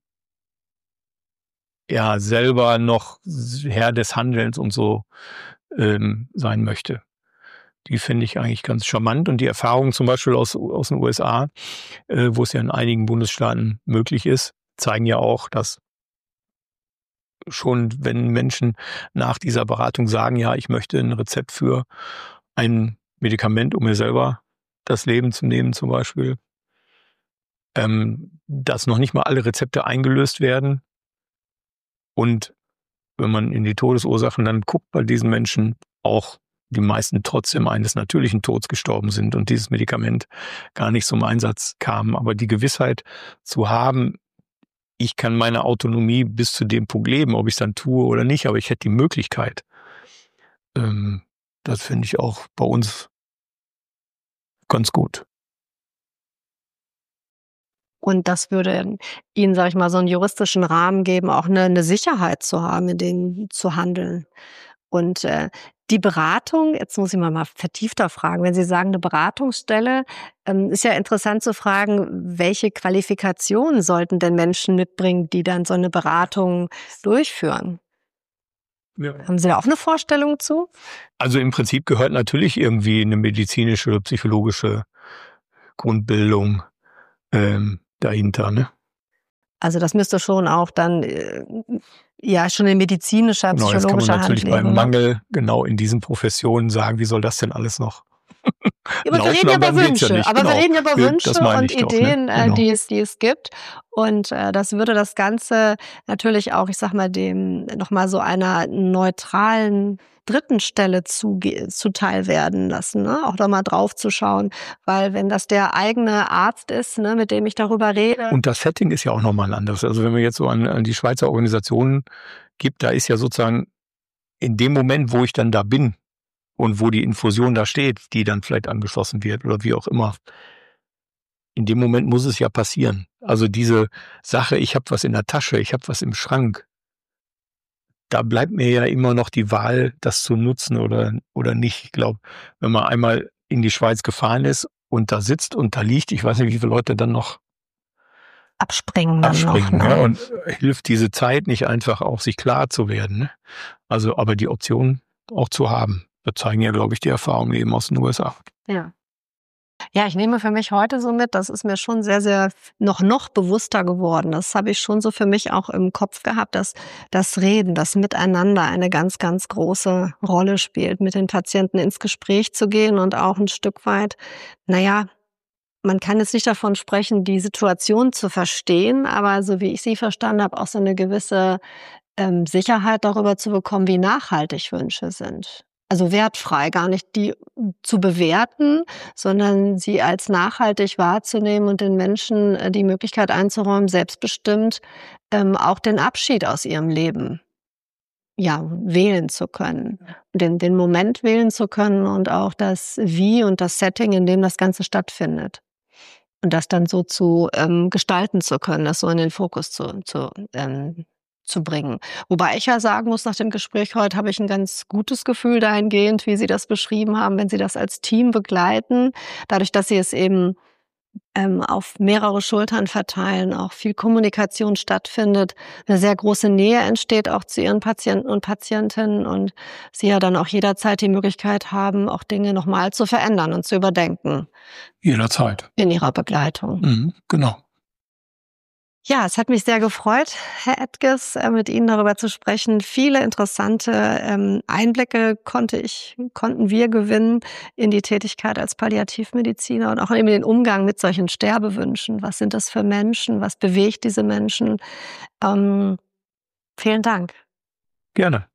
ja selber noch Herr des Handelns und so ähm, sein möchte. Die finde ich eigentlich ganz charmant. Und die Erfahrung zum Beispiel aus, aus den U S A, äh, wo es ja in einigen Bundesstaaten möglich ist, zeigen ja auch, dass schon, wenn Menschen nach dieser Beratung sagen, ja, ich möchte ein Rezept für ein Medikament, um mir selber das Leben zu nehmen zum Beispiel, ähm, dass noch nicht mal alle Rezepte eingelöst werden. Und wenn man in die Todesursachen dann guckt bei diesen Menschen, auch die meisten trotzdem eines natürlichen Todes gestorben sind und dieses Medikament gar nicht zum Einsatz kam. Aber die Gewissheit zu haben, ich kann meine Autonomie bis zu dem Punkt leben, ob ich es dann tue oder nicht, aber ich hätte die Möglichkeit. Ähm, das finde ich auch bei uns ganz gut. Und das würde Ihnen, sage ich mal, so einen juristischen Rahmen geben, auch eine, eine Sicherheit zu haben, in denen zu handeln. Und äh, die Beratung, jetzt muss ich mal, mal vertiefter fragen, wenn Sie sagen, eine Beratungsstelle, ähm, ist ja interessant zu fragen, welche Qualifikationen sollten denn Menschen mitbringen, die dann so eine Beratung durchführen? Ja. Haben Sie da auch eine Vorstellung zu? Also im Prinzip gehört natürlich irgendwie eine medizinische oder psychologische Grundbildung ähm, dahinter, ne? Also das müsste schon auch dann äh, ja schon in medizinischer, genau, psychologischer Hand liegen. Jetzt kann man natürlich beim Mangel genau in diesen Professionen sagen, wie soll das denn alles noch aber wir reden ja über Wünsche, ja aber genau. wir reden ja über Wünsche und Ideen, doch, ne? Genau. die es, die es gibt. Und äh, das würde das Ganze natürlich auch, ich sag mal, dem nochmal so einer neutralen dritten Stelle zu, zuteil werden lassen, ne? Auch da mal drauf zu schauen, weil wenn das der eigene Arzt ist, ne, mit dem ich darüber rede. Und das Setting ist ja auch nochmal ein anderes. Also wenn man jetzt so an, an die Schweizer Organisationen gibt, da ist ja sozusagen in dem Moment, wo ich dann da bin und wo die Infusion da steht, die dann vielleicht angeschlossen wird oder wie auch immer, in dem Moment muss es ja passieren. Also diese Sache, ich habe was in der Tasche, ich habe was im Schrank, da bleibt mir ja immer noch die Wahl, das zu nutzen oder, oder nicht. Ich glaube, wenn man einmal in die Schweiz gefahren ist und da sitzt und da liegt, ich weiß nicht, wie viele Leute dann noch abspringen. abspringen noch, ne? Und hilft diese Zeit nicht einfach auch, sich klar zu werden. Ne? Also, aber die Option auch zu haben. Das zeigen ja, glaube ich, die Erfahrungen eben aus den U S A. Ja. Ja, ich nehme für mich heute so mit, das ist mir schon sehr, sehr noch, noch bewusster geworden. Das habe ich schon so für mich auch im Kopf gehabt, dass das Reden, das Miteinander eine ganz, ganz große Rolle spielt, mit den Patienten ins Gespräch zu gehen und auch ein Stück weit, naja, man kann jetzt nicht davon sprechen, die Situation zu verstehen, aber so wie ich sie verstanden habe, auch so eine gewisse ähm, Sicherheit darüber zu bekommen, wie nachhaltig Wünsche sind. Also wertfrei, gar nicht die zu bewerten, sondern sie als nachhaltig wahrzunehmen und den Menschen die Möglichkeit einzuräumen, selbstbestimmt ähm, auch den Abschied aus ihrem Leben ja wählen zu können, den, den Moment wählen zu können und auch das Wie und das Setting, in dem das Ganze stattfindet. Und das dann so zu ähm, gestalten zu können, das so in den Fokus zu, zu ähm, zu bringen. Wobei ich ja sagen muss, nach dem Gespräch heute habe ich ein ganz gutes Gefühl dahingehend, wie Sie das beschrieben haben, wenn Sie das als Team begleiten, dadurch, dass Sie es eben ähm, auf mehrere Schultern verteilen, auch viel Kommunikation stattfindet, eine sehr große Nähe entsteht auch zu Ihren Patienten und Patientinnen und Sie ja dann auch jederzeit die Möglichkeit haben, auch Dinge nochmal zu verändern und zu überdenken. Jederzeit. In Ihrer Begleitung. Mhm, genau. Ja, es hat mich sehr gefreut, Herr Edges, mit Ihnen darüber zu sprechen. Viele interessante Einblicke konnte ich, konnten wir gewinnen in die Tätigkeit als Palliativmediziner und auch eben den Umgang mit solchen Sterbewünschen. Was sind das für Menschen? Was bewegt diese Menschen? Ähm, vielen Dank. Gerne.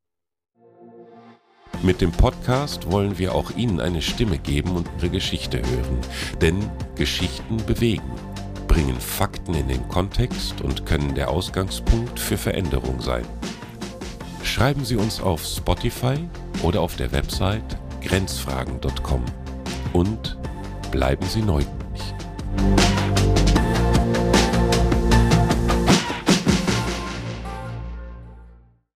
Mit dem Podcast wollen wir auch Ihnen eine Stimme geben und Ihre Geschichte hören. Denn Geschichten bewegen, bringen Fakten in den Kontext und können der Ausgangspunkt für Veränderung sein. Schreiben Sie uns auf Spotify oder auf der Website grenzfragen punkt com und bleiben Sie neugierig.